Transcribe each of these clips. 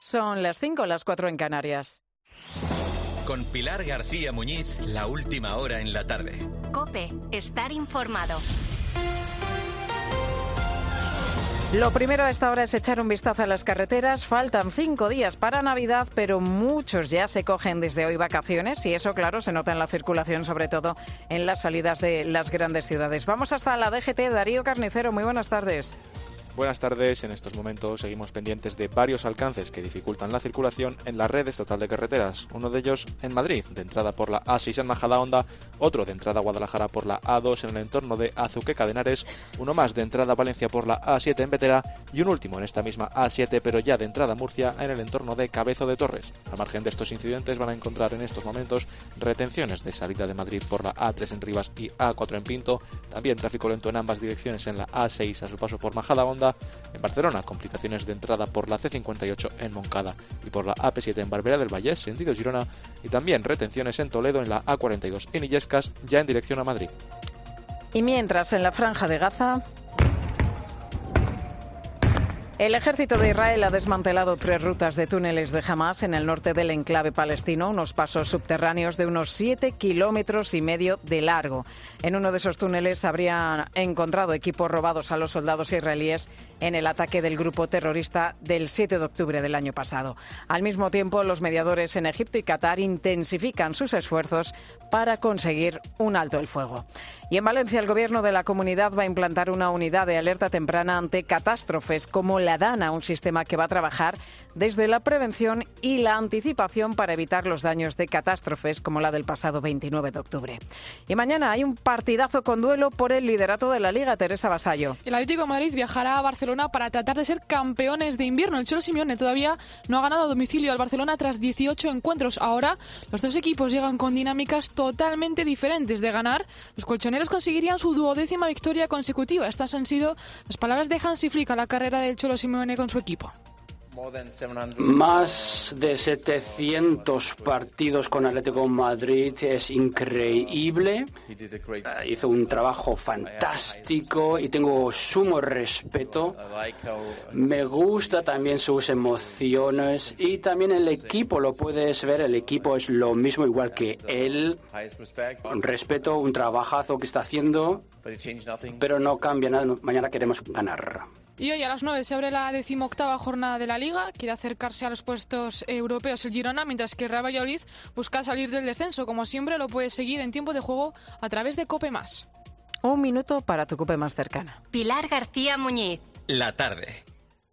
Son las 5, las 4 en Canarias. Con Pilar García Muñiz, la última hora en la tarde. COPE, estar informado. Lo primero a esta hora es echar un vistazo a las carreteras. Faltan 5 días para Navidad, pero muchos ya se cogen desde hoy vacaciones y eso, claro, se nota en la circulación, sobre todo en las salidas de las grandes ciudades. Vamos hasta la DGT. Darío Carnicero, muy buenas tardes. Buenas tardes. En estos momentos seguimos pendientes de varios alcances que dificultan la circulación en la red estatal de carreteras. Uno de ellos en Madrid, de entrada por la A6 en Majadahonda, otro de entrada a Guadalajara por la A2 en el entorno de Azuqueca de Henares, uno más de entrada a Valencia por la A7 en Vetera y un último en esta misma A7, pero ya de entrada a Murcia en el entorno de Cabezo de Torres. Al margen de estos incidentes van a encontrar en estos momentos retenciones de salida de Madrid por la A3 en Rivas y A4 en Pinto, también tráfico lento en ambas direcciones en la A6 a su paso por Majadahonda. En Barcelona, complicaciones de entrada por la C58 en Moncada y por la AP7 en Barberá del Vallès, sentido Girona, y también retenciones en Toledo en la A42 en Illescas, ya en dirección a Madrid. Y mientras, en la Franja de Gaza, el ejército de Israel ha desmantelado 3 rutas de túneles de Hamás en el norte del enclave palestino, unos pasos subterráneos de unos 7,5 kilómetros de largo. En uno de esos túneles habrían encontrado equipos robados a los soldados israelíes en el ataque del grupo terrorista del 7 de octubre del año pasado. Al mismo tiempo, los mediadores en Egipto y Qatar intensifican sus esfuerzos para conseguir un alto el fuego. Y en Valencia, el gobierno de la comunidad va a implantar una unidad de alerta temprana ante catástrofes como la DANA, un sistema que va a trabajar desde la prevención y la anticipación para evitar los daños de catástrofes como la del pasado 29 de octubre. Y mañana hay un partidazo con duelo por el liderato de la Liga. Teresa Vasallo. El Atlético de Madrid viajará a Barcelona para tratar de ser campeones de invierno. El Cholo Simeone todavía no ha ganado a domicilio al Barcelona tras 18 encuentros. Ahora los dos equipos llegan con dinámicas totalmente diferentes. De ganar, los colchoneros conseguirían su 12ª victoria consecutiva. Estas han sido las palabras de Hansi Flick a la carrera del Cholo Simeone con su equipo. Más de 700 partidos con Atlético de Madrid, es increíble. Hizo un trabajo fantástico y tengo sumo respeto. Me gusta también sus emociones y también el equipo, lo puedes ver, el equipo es lo mismo igual que él. Respeto un trabajazo que está haciendo, pero no cambia nada. Mañana queremos ganar. Y hoy a las 9 se abre la 18ª jornada de la Liga. Quiere acercarse a los puestos europeos el Girona, mientras que Real Valladolid busca salir del descenso. Como siempre, lo puedes seguir en tiempo de juego a través de COPE+. Un minuto para tu COPE más cercana. Pilar García Muñiz. La tarde.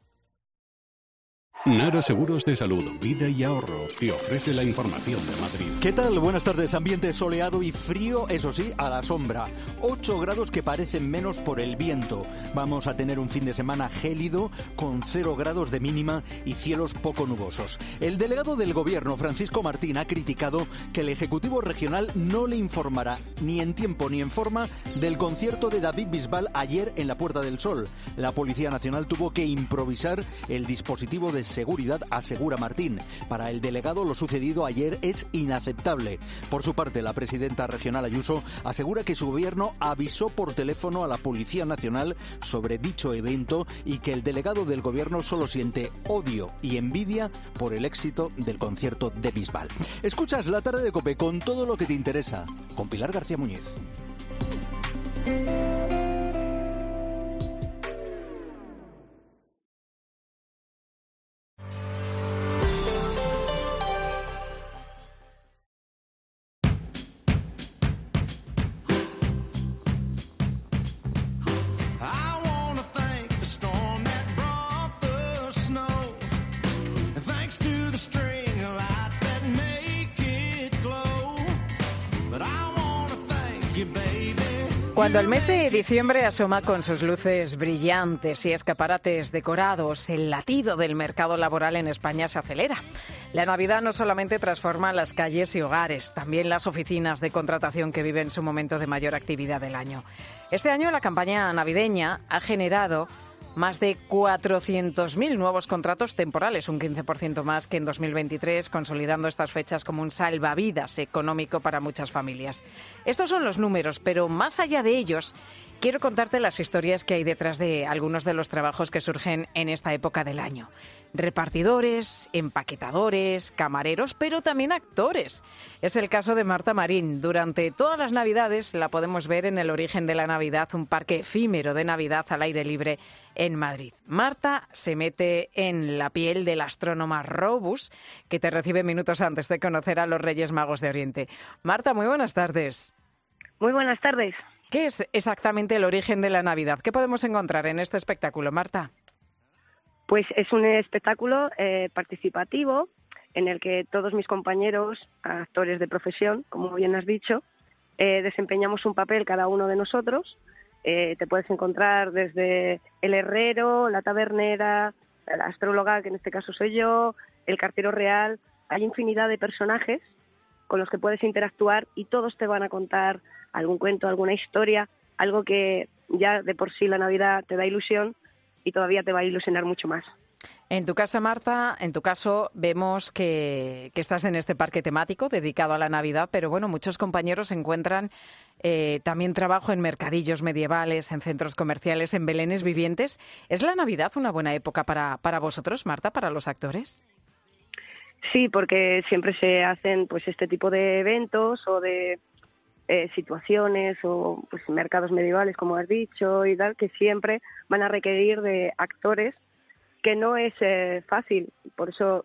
Nara Seguros de Salud, Vida y Ahorro te ofrece la información de Madrid. ¿Qué tal? Buenas tardes. Ambiente soleado y frío, eso sí, a la sombra. 8 grados que parecen menos por el viento. Vamos a tener un fin de semana gélido con 0 grados de mínima y cielos poco nubosos. El delegado del Gobierno, Francisco Martín, ha criticado que el Ejecutivo Regional no le informará ni en tiempo ni en forma del concierto de David Bisbal ayer en la Puerta del Sol. La Policía Nacional tuvo que improvisar el dispositivo de seguridad, asegura Martín. Para el delegado, lo sucedido ayer es inaceptable. Por su parte, la presidenta regional Ayuso asegura que su gobierno avisó por teléfono a la Policía Nacional sobre dicho evento y que el delegado del gobierno solo siente odio y envidia por el éxito del concierto de Bisbal. Escuchas La Tarde de COPE con todo lo que te interesa, con Pilar García Muñiz. Cuando el mes de diciembre asoma con sus luces brillantes y escaparates decorados, el latido del mercado laboral en España se acelera. La Navidad no solamente transforma las calles y hogares, también las oficinas de contratación que viven su momento de mayor actividad del año. Este año la campaña navideña ha generado más de 400.000 nuevos contratos temporales, un 15% más que en 2023, consolidando estas fechas como un salvavidas económico para muchas familias. Estos son los números, pero más allá de ellos, Quiero contarte las historias que hay detrás de algunos de los trabajos que surgen en esta época del año. Repartidores, empaquetadores, camareros, pero también actores. Es el caso de Marta Marín. Durante todas las Navidades la podemos ver en El Origen de la Navidad, un parque efímero de Navidad al aire libre en Madrid. Marta se mete en la piel del astrónoma Robus, que te recibe minutos antes de conocer a los Reyes Magos de Oriente. Marta, muy buenas tardes. Muy buenas tardes. ¿Qué es exactamente El Origen de la Navidad? ¿Qué podemos encontrar en este espectáculo, Marta? Pues es un espectáculo participativo en el que todos mis compañeros, actores de profesión, como bien has dicho, desempeñamos un papel cada uno de nosotros. Te puedes encontrar desde el herrero, la tabernera, la astróloga, que en este caso soy yo, el cartero real. Hay infinidad de personajes con los que puedes interactuar y todos te van a contar algún cuento, alguna historia, algo que ya de por sí la Navidad te da ilusión y todavía te va a ilusionar mucho más. En tu casa, Marta, en tu caso vemos que estás en este parque temático dedicado a la Navidad, pero bueno, muchos compañeros encuentran también trabajo en mercadillos medievales, en centros comerciales, en belenes vivientes. ¿Es la Navidad una buena época para vosotros, Marta, para los actores? Sí, porque siempre se hacen pues este tipo de eventos o de situaciones o pues mercados medievales, como has dicho, y tal, que siempre van a requerir de actores, que no es fácil, por eso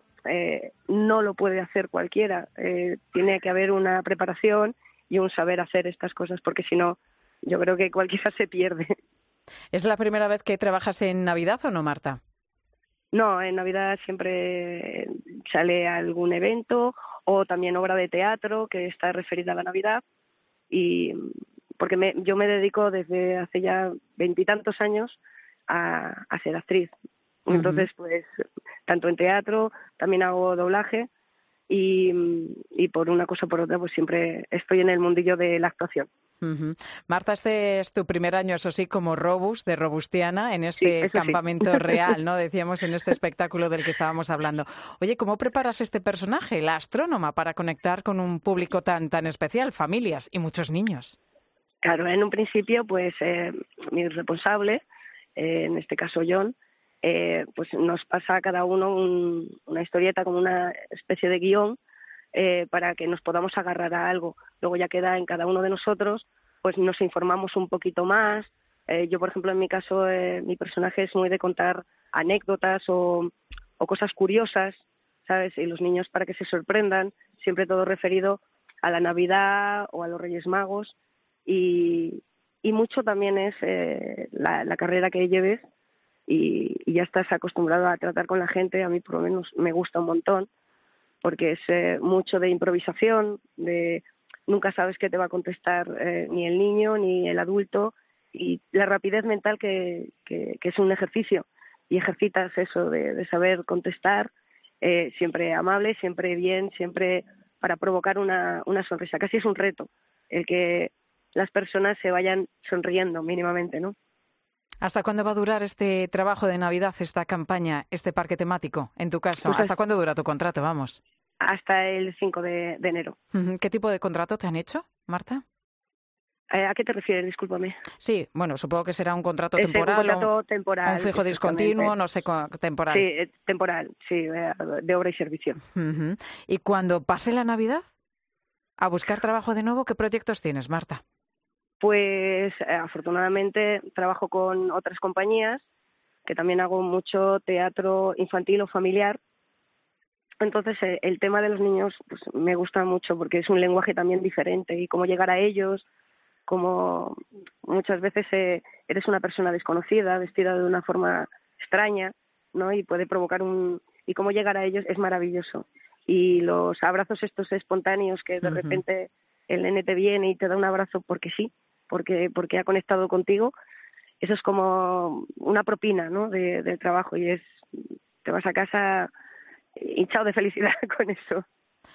no lo puede hacer cualquiera. Tiene que haber una preparación y un saber hacer estas cosas, porque si no, yo creo que cualquiera se pierde. ¿Es la primera vez que trabajas en Navidad o no, Marta? No, en Navidad siempre sale algún evento o también obra de teatro que está referida a la Navidad, y porque yo me dedico desde hace ya 20 y tantos años a ser actriz. Entonces, pues, tanto en teatro, también hago doblaje y por una cosa o por otra, pues siempre estoy en el mundillo de la actuación. Marta, este es tu primer año, eso sí, como Robus, de Robustiana, en este campamento sí. real, ¿no? Decíamos en este espectáculo del que estábamos hablando. Oye, ¿cómo preparas este personaje, la astrónoma, para conectar con un público tan especial, familias y muchos niños? Claro, en un principio, pues, mi responsable, en este caso John, pues nos pasa a cada uno una historieta, como una especie de guión, para que nos podamos agarrar a algo. Luego ya queda en cada uno de nosotros, pues nos informamos un poquito más. Yo, por ejemplo, en mi caso, mi personaje es muy de contar anécdotas o cosas curiosas, ¿sabes? Y los niños, para que se sorprendan, siempre todo referido a la Navidad o a los Reyes Magos. Y mucho también es la carrera que lleves y ya estás acostumbrado a tratar con la gente. A mí, por lo menos, me gusta un montón, porque es mucho de improvisación, de nunca sabes qué te va a contestar ni el niño ni el adulto, y la rapidez mental que es un ejercicio, y ejercitas eso de saber contestar, siempre amable, siempre bien, siempre para provocar una sonrisa. Casi es un reto el que las personas se vayan sonriendo mínimamente, ¿no? ¿Hasta cuándo va a durar este trabajo de Navidad, esta campaña, este parque temático, en tu caso? Pues ¿Hasta cuándo dura tu contrato, vamos? Hasta el 5 de enero. ¿Qué tipo de contrato te han hecho, Marta? ¿A qué te refieres? Discúlpame. Sí, bueno, supongo que será un contrato Es temporal. Un contrato temporal. Un fijo discontinuo, no sé, temporal. Sí, temporal, sí, de obra y servicio. ¿Y cuando pase la Navidad, a buscar trabajo de nuevo, qué proyectos tienes, Marta? Pues afortunadamente trabajo con otras compañías, que también hago mucho teatro infantil o familiar. Entonces el tema de los niños pues me gusta mucho, porque es un lenguaje también diferente, y cómo llegar a ellos, como muchas veces eres una persona desconocida, vestida de una forma extraña, ¿no? Y puede provocar y cómo llegar a ellos es maravilloso. Y los abrazos estos espontáneos, que de repente el nene te viene y te da un abrazo porque sí, porque ha conectado contigo, eso es como una propina, ¿no? del trabajo, y te vas a casa hinchado de felicidad con eso.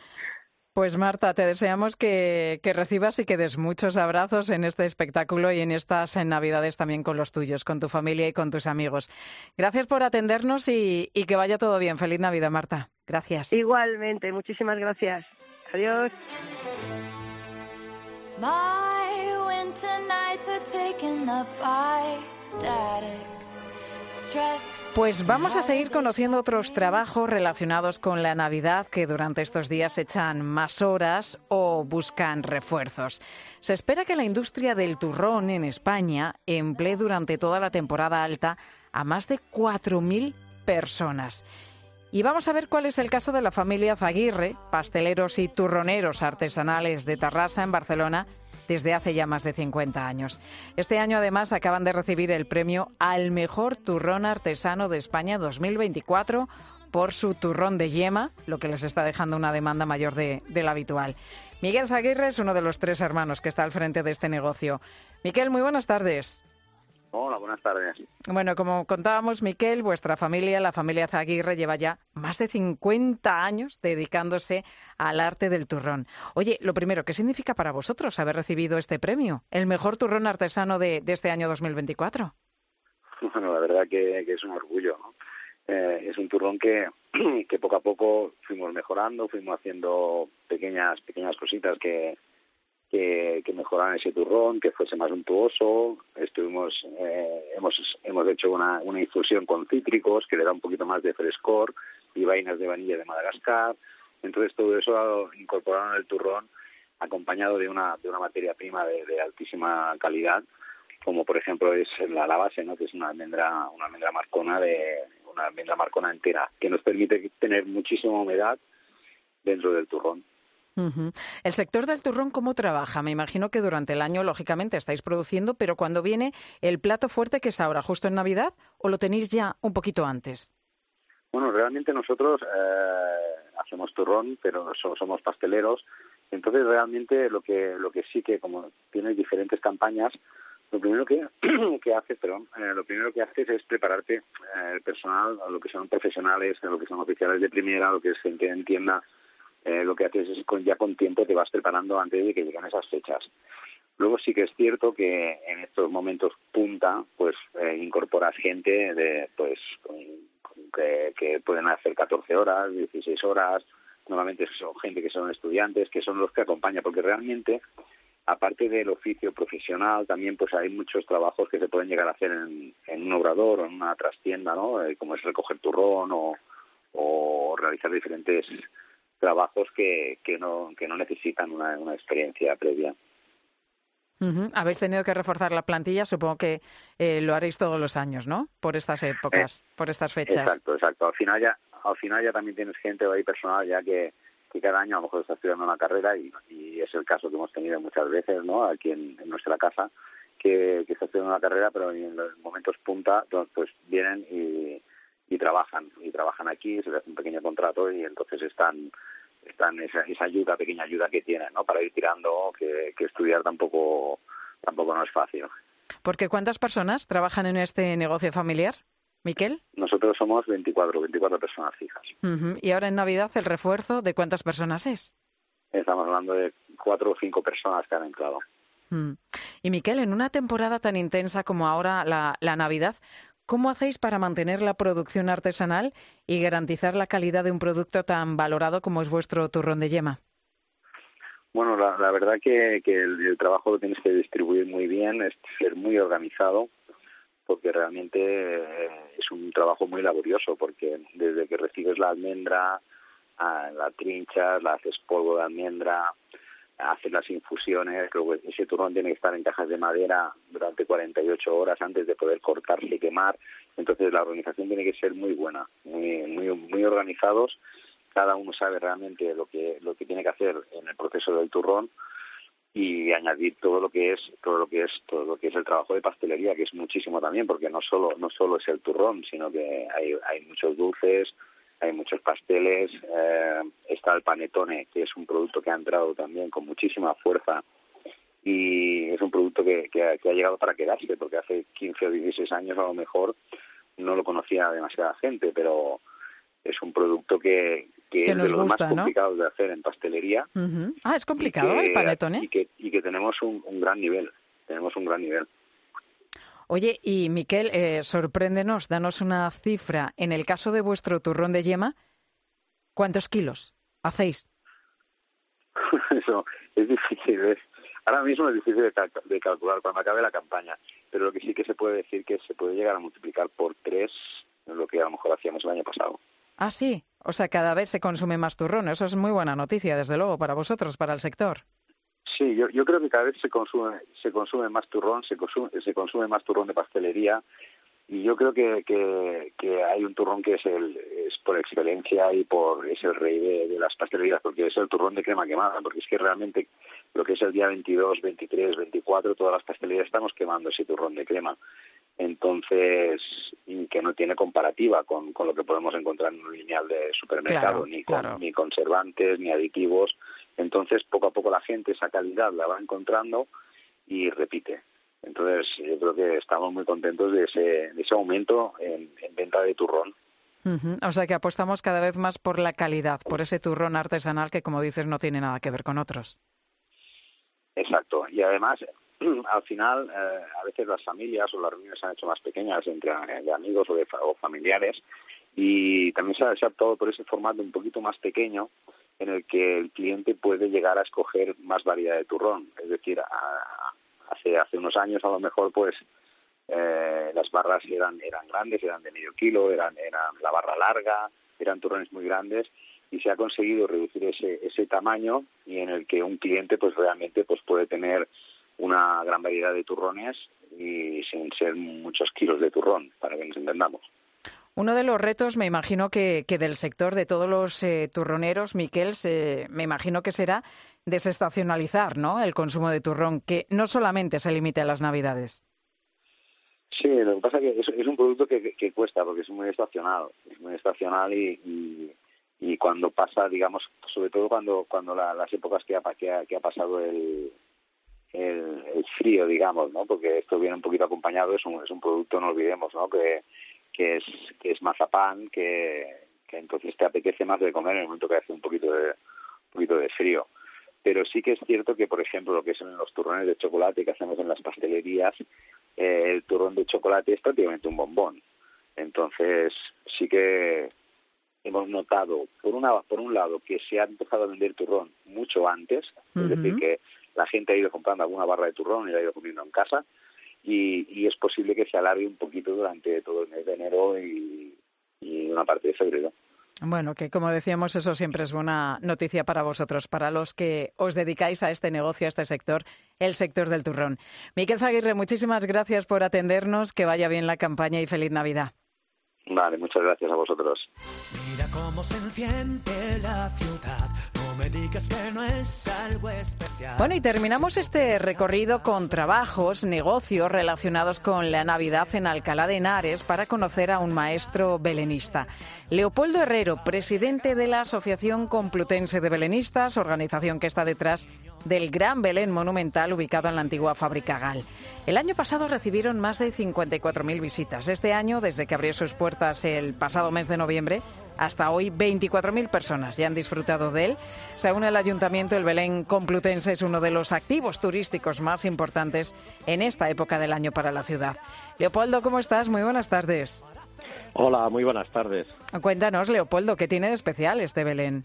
Pues Marta, te deseamos que recibas y que des muchos abrazos en este espectáculo y en estas Navidades también con los tuyos, con tu familia y con tus amigos. Gracias por atendernos y que vaya todo bien. Feliz Navidad, Marta. Gracias. Igualmente, muchísimas gracias. Adiós. My winter nights Pues vamos a seguir conociendo otros trabajos relacionados con la Navidad que durante estos días echan más horas o buscan refuerzos. Se espera que la industria del turrón en España emplee durante toda la temporada alta a más de 4.000 personas. Y vamos a ver cuál es el caso de la familia Zaguirre, pasteleros y turroneros artesanales de Tarrasa, en Barcelona, desde hace ya más de 50 años. Este año, además, acaban de recibir el premio al mejor turrón artesano de España 2024 por su turrón de yema, lo que les está dejando una demanda mayor de la habitual. Miquel Zaguirre es uno de los 3 hermanos que está al frente de este negocio. Miquel, muy buenas tardes. Hola, buenas tardes. Bueno, como contábamos, Miquel, vuestra familia, la familia Zaguirre, lleva ya más de 50 años dedicándose al arte del turrón. Oye, lo primero, ¿qué significa para vosotros haber recibido este premio? El mejor turrón artesano de este año 2024. Bueno, la verdad que es un orgullo, ¿no? Es un turrón que poco a poco fuimos mejorando, fuimos haciendo pequeñas cositas que mejoraran ese turrón, que fuese más untuoso. Hemos hecho una infusión con cítricos que le da un poquito más de frescor y vainas de vainilla de Madagascar. Entonces todo eso incorporaron el turrón acompañado de una materia prima de altísima calidad, como por ejemplo es la base, ¿no? Que es una almendra marcona entera, que nos permite tener muchísima humedad dentro del turrón. Uh-huh. El sector del turrón, ¿cómo trabaja? Me imagino que durante el año, lógicamente, estáis produciendo, pero cuando viene el plato fuerte, que es ahora, justo en Navidad, ¿o lo tenéis ya un poquito antes? Bueno, realmente nosotros hacemos turrón, pero somos pasteleros. Entonces, realmente lo que sí que, como tienes diferentes campañas, lo primero que haces es prepararte el personal, lo que son profesionales, lo que son oficiales de primera, lo que es gente en tienda. Lo que haces es ya con tiempo te vas preparando antes de que lleguen esas fechas. Luego sí que es cierto que en estos momentos punta, pues incorporas gente que pueden hacer 14 horas, 16 horas. Normalmente son gente que son estudiantes, que son los que acompañan, porque realmente, aparte del oficio profesional, también pues hay muchos trabajos que se pueden llegar a hacer en un obrador o en una trastienda, ¿no? Como es recoger turrón o realizar diferentes trabajos que no necesitan una experiencia previa. Uh-huh. Habéis tenido que reforzar la plantilla, supongo que lo haréis todos los años, ¿no? Por estas épocas, por estas fechas. Exacto. Al final ya también tienes gente o hay personal ya que cada año a lo mejor está estudiando una carrera y es el caso que hemos tenido muchas veces, ¿no? Aquí en nuestra casa, que está estudiando una carrera, pero en los momentos punta, pues vienen y trabajan aquí, se les hace un pequeño contrato y entonces están esa pequeña ayuda que tienen, ¿no? Para ir tirando, que estudiar tampoco no es fácil. Porque ¿cuántas personas trabajan en este negocio familiar, Miquel? Nosotros somos 24 personas fijas. Uh-huh. Y ahora en Navidad, ¿el refuerzo de cuántas personas es? Estamos hablando de 4 o 5 personas que han entrado. Y Miquel, en una temporada tan intensa como ahora la Navidad, ¿cómo hacéis para mantener la producción artesanal y garantizar la calidad de un producto tan valorado como es vuestro turrón de yema? Bueno, la verdad que el trabajo lo tienes que distribuir muy bien, es ser muy organizado, porque realmente es un trabajo muy laborioso, porque desde que recibes la almendra, la trinchas, la haces polvo de almendra, haces las infusiones, luego ese turrón tiene que estar en cajas de madera durante 48 horas antes de poder cortarse y quemar. Entonces la organización tiene que ser muy buena, muy organizados. Cada uno sabe realmente lo que tiene que hacer en el proceso del turrón y añadir todo lo que es el trabajo de pastelería, que es muchísimo también, porque no solo es el turrón, sino que hay muchos dulces, hay muchos pasteles, está el panettone, que es un producto que ha entrado también con muchísima fuerza y es un producto que ha llegado para quedarse, porque hace 15 o 16 años a lo mejor no lo conocía demasiada gente, pero es un producto que es de los más complicados, ¿no?, de hacer en pastelería. Uh-huh. Ah, es complicado el panettone. Y que tenemos un gran nivel, Oye, y Miquel, sorpréndenos, danos una cifra. En el caso de vuestro turrón de yema, ¿cuántos kilos hacéis? Eso es difícil. Ahora mismo es difícil de calcular cuando acabe la campaña, pero lo que sí que se puede decir que se puede llegar a multiplicar por 3 lo que a lo mejor hacíamos el año pasado. Ah, sí. O sea, cada vez se consume más turrón. Eso es muy buena noticia, desde luego, para vosotros, para el sector. Sí, yo creo que cada vez se consume más turrón, se consume más turrón de pastelería, y yo creo que hay un turrón que es por excelencia y es el rey de las pastelerías, porque es el turrón de crema quemada, porque es que realmente lo que es el día 22, 23, 24, todas las pastelerías estamos quemando ese turrón de crema. Entonces, y que no tiene comparativa con lo que podemos encontrar en un lineal de supermercado, ni conservantes, ni aditivos. Entonces, poco a poco la gente esa calidad la va encontrando y repite. Entonces, yo creo que estamos muy contentos de ese aumento en venta de turrón. Uh-huh. O sea que apostamos cada vez más por la calidad, por ese turrón artesanal que, como dices, no tiene nada que ver con otros. Exacto. Y además, al final, a veces las familias o las reuniones se han hecho más pequeñas entre amigos o familiares, y también se ha optado por ese formato un poquito más pequeño en el que el cliente puede llegar a escoger más variedad de turrón. Es decir, hace unos años a lo mejor pues las barras eran grandes, eran de medio kilo, eran la barra larga, eran turrones muy grandes, y se ha conseguido reducir ese tamaño, y en el que un cliente pues realmente pues puede tener una gran variedad de turrones y sin ser muchos kilos de turrón, para que nos entendamos. Uno de los retos, me imagino que del sector de todos los turroneros, Miquel, me imagino que será desestacionalizar, ¿no?, el consumo de turrón, que no solamente se limite a las Navidades. Sí, lo que pasa es que es un producto que cuesta, porque es muy estacional y cuando pasa, digamos, sobre todo cuando las épocas que ha pasado el frío, digamos, ¿no? Porque esto viene un poquito acompañado, es un producto, no olvidemos, ¿no?, que es mazapán, que entonces te apetece más de comer en el momento que hace un poquito de frío. Pero sí que es cierto que, por ejemplo, lo que son los turrones de chocolate que hacemos en las pastelerías, el turrón de chocolate es prácticamente un bombón. Entonces sí que hemos notado, por un lado, que se ha empezado a vender turrón mucho antes, es decir, que la gente ha ido comprando alguna barra de turrón y la ha ido comiendo en casa, y es posible que se alargue un poquito durante todo el mes de enero y una parte de febrero. Bueno, que como decíamos, eso siempre es buena noticia para vosotros, para los que os dedicáis a este negocio, a este sector, el sector del turrón. Miquel Zaguirre, muchísimas gracias por atendernos, que vaya bien la campaña y feliz Navidad. Vale, muchas gracias a vosotros. Mira cómo se enciende la ciudad, no me digas que no es algo especial. Bueno, y terminamos este recorrido con trabajos, negocios relacionados con la Navidad en Alcalá de Henares para conocer a un maestro belenista. Leopoldo Herrero, presidente de la Asociación Complutense de Belenistas, organización que está detrás del Gran Belén Monumental ubicado en la antigua fábrica GAL. El año pasado recibieron más de 54.000 visitas. Este año, desde que abrió sus puertas el pasado mes de noviembre, hasta hoy 24.000 personas ya han disfrutado de él. Según el Ayuntamiento, el Belén Complutense es uno de los activos turísticos más importantes en esta época del año para la ciudad. Leopoldo, ¿cómo estás? Muy buenas tardes. Hola, muy buenas tardes. Cuéntanos, Leopoldo, ¿qué tiene de especial este Belén?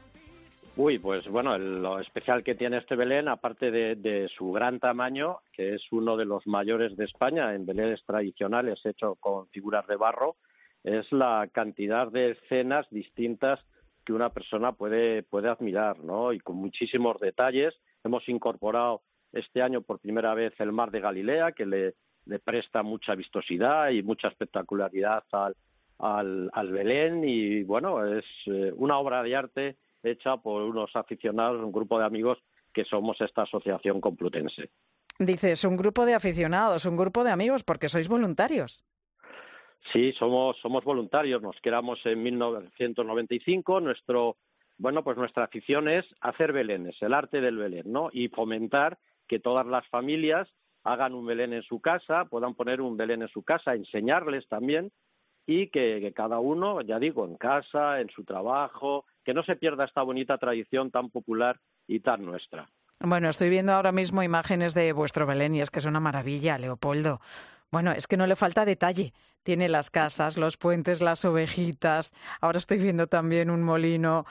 Pues bueno, lo especial que tiene este Belén, aparte de su gran tamaño, que es uno de los mayores de España en belenes tradicionales hecho con figuras de barro, es la cantidad de escenas distintas que una persona puede admirar, ¿no? Y con muchísimos detalles. Hemos incorporado este año por primera vez el Mar de Galilea, que le presta mucha vistosidad y mucha espectacularidad al Belén, y bueno, es una obra de arte hecha por unos aficionados, un grupo de amigos que somos esta asociación complutense. Dices, un grupo de aficionados, un grupo de amigos, porque sois voluntarios. Sí, somos voluntarios, nos creamos en 1995, nuestra afición es hacer belenes, el arte del Belén, ¿no? Y fomentar que todas las familias hagan un Belén en su casa, puedan poner un Belén en su casa, enseñarles también, y que cada uno, ya digo, en casa, en su trabajo, que no se pierda esta bonita tradición tan popular y tan nuestra. Bueno, estoy viendo ahora mismo imágenes de vuestro Belén y es que es una maravilla, Leopoldo. Bueno, es que no le falta detalle. Tiene las casas, los puentes, las ovejitas. Ahora estoy viendo también un molino,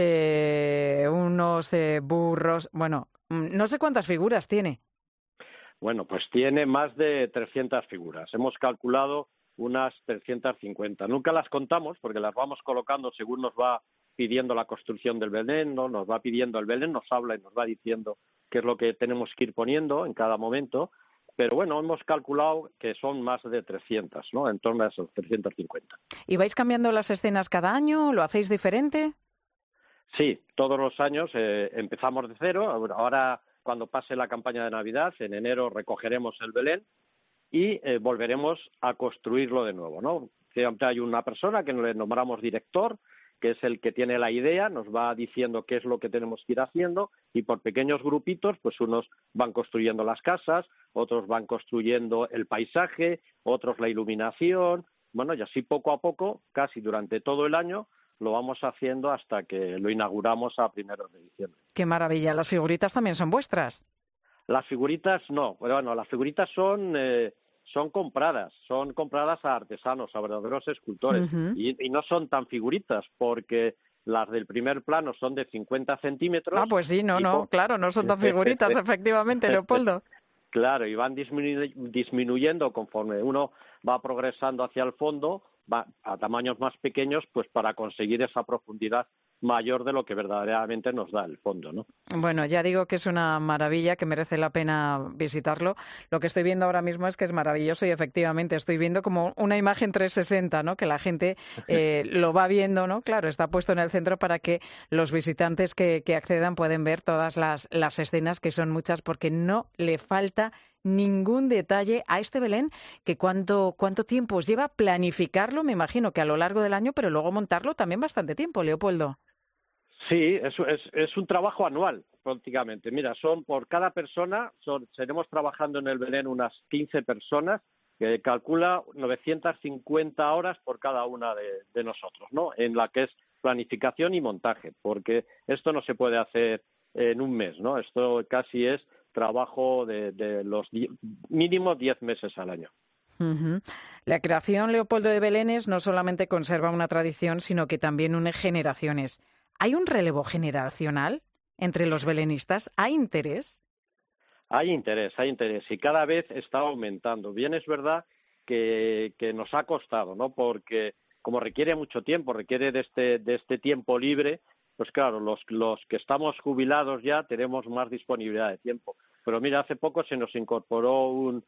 unos burros. Bueno, no sé cuántas figuras tiene. Bueno, pues tiene más de 300 figuras. Hemos calculado unas 350. Nunca las contamos porque las vamos colocando según nos va pidiendo la construcción del Belén, ¿no? Nos va pidiendo el Belén, nos habla y nos va diciendo qué es lo que tenemos que ir poniendo en cada momento. Pero bueno, hemos calculado que son más de 300, ¿no? En torno a esos 350. ¿Y vais cambiando las escenas cada año? ¿Lo hacéis diferente? Sí, todos los años empezamos de cero. Ahora, cuando pase la campaña de Navidad, en enero recogeremos el Belén y volveremos a construirlo de nuevo, ¿no? Siempre hay una persona que le nombramos director, que es el que tiene la idea, nos va diciendo qué es lo que tenemos que ir haciendo y por pequeños grupitos, pues unos van construyendo las casas, otros van construyendo el paisaje, otros la iluminación, bueno, y así poco a poco, casi durante todo el año, lo vamos haciendo hasta que lo inauguramos a primeros de diciembre. ¡Qué maravilla! ¿Las figuritas también son vuestras? Las figuritas no, pero bueno, las figuritas son compradas a artesanos, a verdaderos escultores, y no son tan figuritas porque las del primer plano son de 50 centímetros. Ah, pues sí, claro, no son tan figuritas, efectivamente, Leopoldo. Claro, y van disminuyendo conforme uno va progresando hacia el fondo, va a tamaños más pequeños, pues para conseguir esa profundidad mayor de lo que verdaderamente nos da el fondo, ¿no? Bueno, ya digo que es una maravilla, que merece la pena visitarlo. Lo que estoy viendo ahora mismo es que es maravilloso y efectivamente estoy viendo como una imagen 360, ¿no? Que la gente lo va viendo, ¿no? Claro, está puesto en el centro para que los visitantes que accedan pueden ver todas las escenas, que son muchas, porque no le falta ningún detalle a este Belén, que cuánto tiempo os lleva planificarlo, me imagino que a lo largo del año, pero luego montarlo también bastante tiempo, Leopoldo. Sí, es un trabajo anual prácticamente. Mira, por cada persona, seremos trabajando en el Belén unas 15 personas, que calcula 950 horas por cada una de nosotros, ¿no? En la que es planificación y montaje, porque esto no se puede hacer en un mes, ¿no? Esto casi es trabajo de los mínimo 10 meses al año. Uh-huh. La creación, Leopoldo, de Belénes no solamente conserva una tradición, sino que también une generaciones. ¿Hay un relevo generacional entre los belenistas? ¿Hay interés? Hay interés, y cada vez está aumentando. Bien, es verdad que nos ha costado, ¿no? Porque como requiere mucho tiempo, requiere de este tiempo libre, pues claro, los que estamos jubilados ya tenemos más disponibilidad de tiempo. Pero mira, hace poco se nos incorporó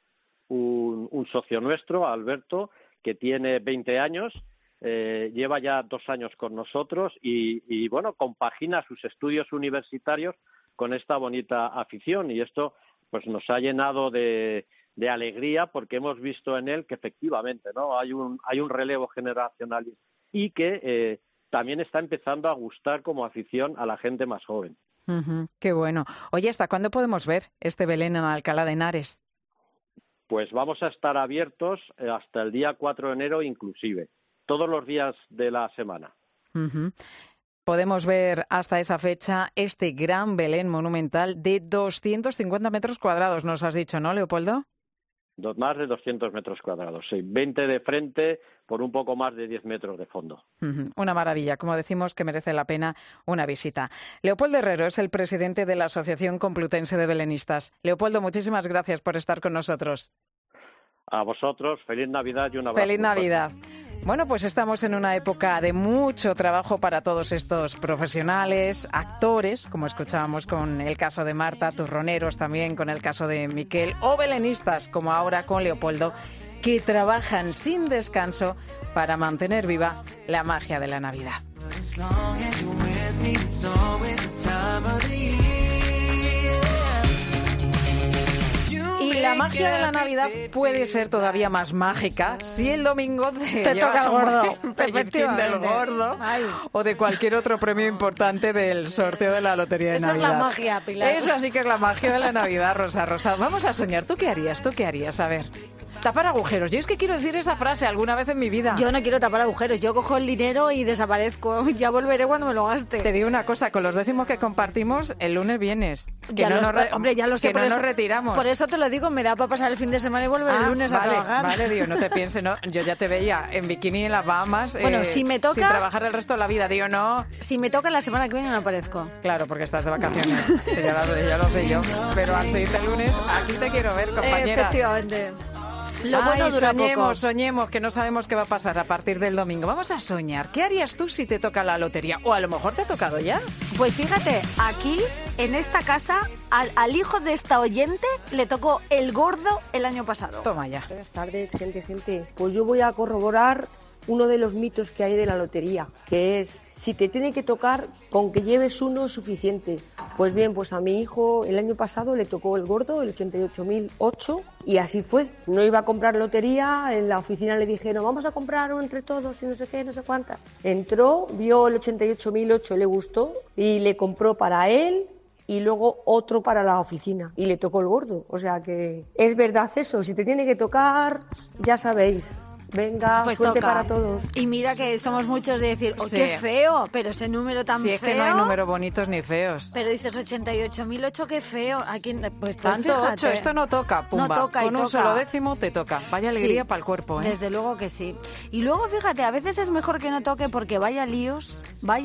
un socio nuestro, Alberto, que tiene 20 años, lleva ya 2 años con nosotros y bueno, compagina sus estudios universitarios con esta bonita afición, y esto pues nos ha llenado de alegría porque hemos visto en él que efectivamente, ¿no? Hay un relevo generacional y que también está empezando a gustar como afición a la gente más joven. Uh-huh, qué bueno. Oye, ¿hasta cuándo podemos ver este Belén en Alcalá de Henares? Pues vamos a estar abiertos hasta el día 4 de enero inclusive, todos los días de la semana. Uh-huh. Podemos ver hasta esa fecha este gran Belén monumental de 250 metros cuadrados, nos has dicho, ¿no, Leopoldo? Más de 200 metros cuadrados, sí. 20 de frente por un poco más de 10 metros de fondo. Una maravilla, como decimos, que merece la pena una visita. Leopoldo Herrero es el presidente de la Asociación Complutense de Belenistas. Leopoldo, muchísimas gracias por estar con nosotros. A vosotros, feliz Navidad y un abrazo. Feliz Navidad. Bueno, pues estamos en una época de mucho trabajo para todos estos profesionales, actores, como escuchábamos con el caso de Marta, turroneros también con el caso de Miquel, o belenistas, como ahora con Leopoldo, que trabajan sin descanso para mantener viva la magia de la Navidad. Y la magia de la Navidad puede ser todavía más mágica si el domingo te toca el gordo, del gordo. Ay. O de cualquier otro premio importante del sorteo de la Lotería de Navidad. Esa es la magia, Pilar. Esa sí que es la magia de la Navidad, Rosa. Vamos a soñar. ¿Tú qué harías? A ver. Tapar agujeros. Yo es que quiero decir esa frase alguna vez en mi vida. Yo no quiero tapar agujeros. Yo cojo el dinero y desaparezco. Ya volveré cuando me lo gaste. Te digo una cosa, con los décimos que compartimos, el lunes vienes. Ya lo sé. Que no nos retiramos. Por eso te lo digo, me da para pasar el fin de semana y volver el lunes a trabajar. Vale, digo, no te pienses, no. Yo ya te veía en bikini en las Bahamas. Bueno, si me toca... sin trabajar el resto de la vida, digo, no. Si me toca la semana que viene no aparezco. Claro, porque estás de vacaciones. ya lo sé yo. Pero al siguiente lunes, aquí te quiero ver, compañera. Efectivamente. Lo bueno dura poco. Soñemos, que no sabemos qué va a pasar a partir del domingo. Vamos a soñar. ¿Qué harías tú si te toca la lotería? O a lo mejor te ha tocado ya. Pues fíjate, aquí, en esta casa, al hijo de esta oyente le tocó el gordo el año pasado. Toma ya. Buenas tardes, gente. Pues yo voy a corroborar uno de los mitos que hay de la lotería, que es, si te tiene que tocar, con que lleves uno es suficiente. Pues bien, pues a mi hijo el año pasado le tocó el gordo, el 88.008, y así fue. No iba a comprar lotería, en la oficina le dijeron, vamos a comprar uno entre todos y no sé qué, no sé cuántas. Entró, vio el 88.008, le gustó y le compró para él y luego otro para la oficina y le tocó el gordo. O sea que es verdad eso, si te tiene que tocar, ya sabéis. Venga, pues suerte toca. Para todos. Y mira que somos muchos de decir, oh, sí. Qué feo, pero ese número tan feo. Sí, es que no hay números bonitos ni feos. Pero dices 88.008, qué feo. Aquí, pues tanto fíjate. 8, esto no toca, pumba. No toca. Con un solo décimo te toca. Vaya alegría para el cuerpo, ¿eh? Desde luego que sí. Y luego, fíjate, a veces es mejor que no toque porque vaya líos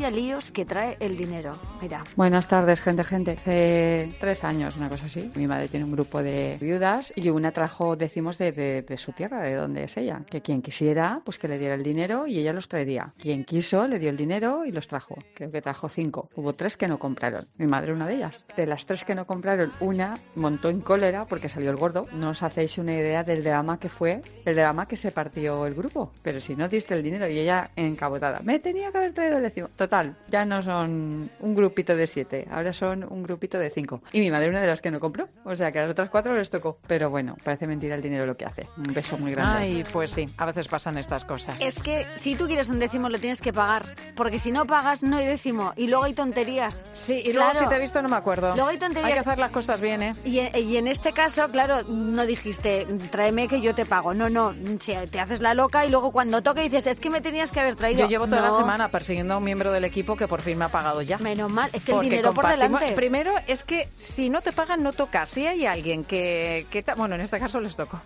que trae el dinero. Mira. Buenas tardes, gente. Hace 3 años, una cosa así. Mi madre tiene un grupo de viudas y una trajo décimos de su tierra, de donde es ella. Que quien quisiera, pues que le diera el dinero y ella los traería. Quien quiso, le dio el dinero y los trajo. Creo que trajo 5. Hubo 3 que no compraron. Mi madre una de ellas. De las 3 que no compraron, una montó en cólera porque salió el gordo. No os hacéis una idea del drama que fue, el drama que se partió el grupo. Pero si no diste el dinero y ella encabotada, me tenía que haber traído el décimo. Total, ya no son un grupito de 7, ahora son un grupito de 5. Y mi madre una de las que no compró. O sea que a las otras 4 les tocó. Pero bueno, parece mentira el dinero lo que hace. Un beso muy grande. Ay, pues sí, a veces pasan estas cosas. Es que si tú quieres un décimo lo tienes que pagar, porque si no pagas no hay décimo y luego hay tonterías. Sí, y luego si te he visto no me acuerdo. Luego hay tonterías. Hay que hacer las cosas bien, ¿eh? Y en este caso, claro, no dijiste, tráeme que yo te pago. No, te haces la loca y luego cuando toca dices, es que me tenías que haber traído. Yo llevo toda la semana persiguiendo a un miembro del equipo que por fin me ha pagado ya. Menos mal, es que el dinero por delante. Primero es que si no te pagan no toca. Si hay alguien que bueno, en este caso les tocó.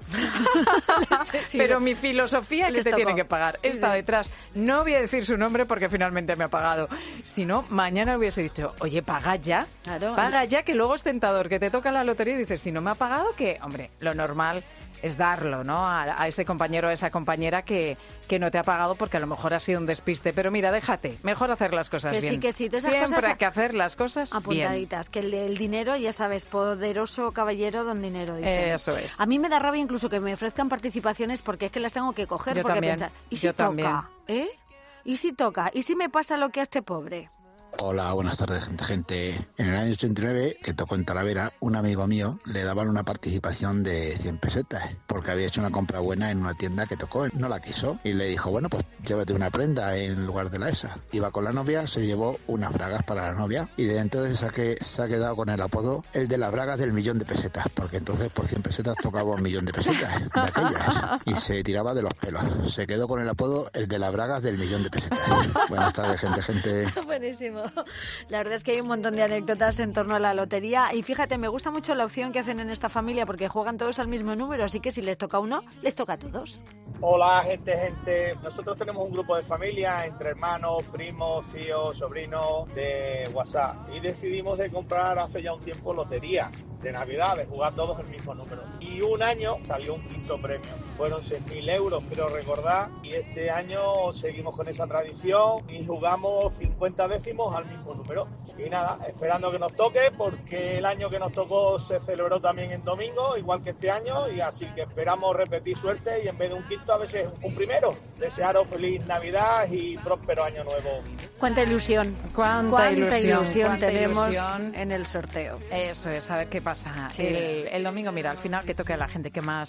Sí, pero mi filosofía es que te tiene que pagar. Está detrás. No voy a decir su nombre porque finalmente me ha pagado. Si no, mañana hubiese dicho, oye, paga ya. Claro. Paga ya, que luego es tentador, que te toca la lotería y dices, si no me ha pagado, que, hombre, lo normal es darlo, ¿no? A ese compañero o a esa compañera que no te ha pagado porque a lo mejor ha sido un despiste. Pero mira, déjate, mejor hacer las cosas bien. Que sí, todas esas siempre cosas hay que hacer las cosas apuntaditas, bien. Que el dinero, ya sabes, poderoso caballero don dinero, dice. Eso es. A mí me da rabia incluso que me ofrezcan participaciones porque es que las tengo que coger. Yo porque también. Pensar, ¿y si toca? ¿Eh? ¿Y si toca? ¿Y si me pasa lo que a este pobre? Hola, buenas tardes, gente. En el año 89, que tocó en Talavera, un amigo mío le daban una participación de 100 pesetas porque había hecho una compra buena en una tienda que tocó. No la quiso y le dijo, bueno, pues llévate una prenda en lugar de la esa. Iba con la novia, se llevó unas bragas para la novia y desde entonces se ha quedado con el apodo el de las bragas del 1.000.000 de pesetas, porque entonces por 100 pesetas tocaba 1.000.000 de pesetas de aquellas y se tiraba de los pelos. Se quedó con el apodo el de las bragas del 1.000.000 de pesetas. Buenas tardes, gente. Buenísimo. La verdad es que hay un montón de anécdotas en torno a la lotería y fíjate, me gusta mucho la opción que hacen en esta familia porque juegan todos al mismo número, así que si les toca uno, les toca a todos. Hola, gente. Nosotros tenemos un grupo de familia entre hermanos, primos, tíos, sobrinos de WhatsApp y decidimos de comprar hace ya un tiempo lotería de Navidad, de jugar todos el mismo número. Y un año salió un quinto premio. Fueron 6.000 euros, quiero recordar, y este año seguimos con esa tradición y jugamos 50 décimos al mismo número. Y nada, esperando que nos toque, porque el año que nos tocó se celebró también en domingo, igual que este año, y así que esperamos repetir suerte y en vez de un quinto a veces un primero. Desearos feliz Navidad y próspero año nuevo. Cuánta ilusión. Cuánta ilusión tenemos en el sorteo. Eso es, a ver qué pasa. Sí. El domingo, mira, al final que toque a la gente que más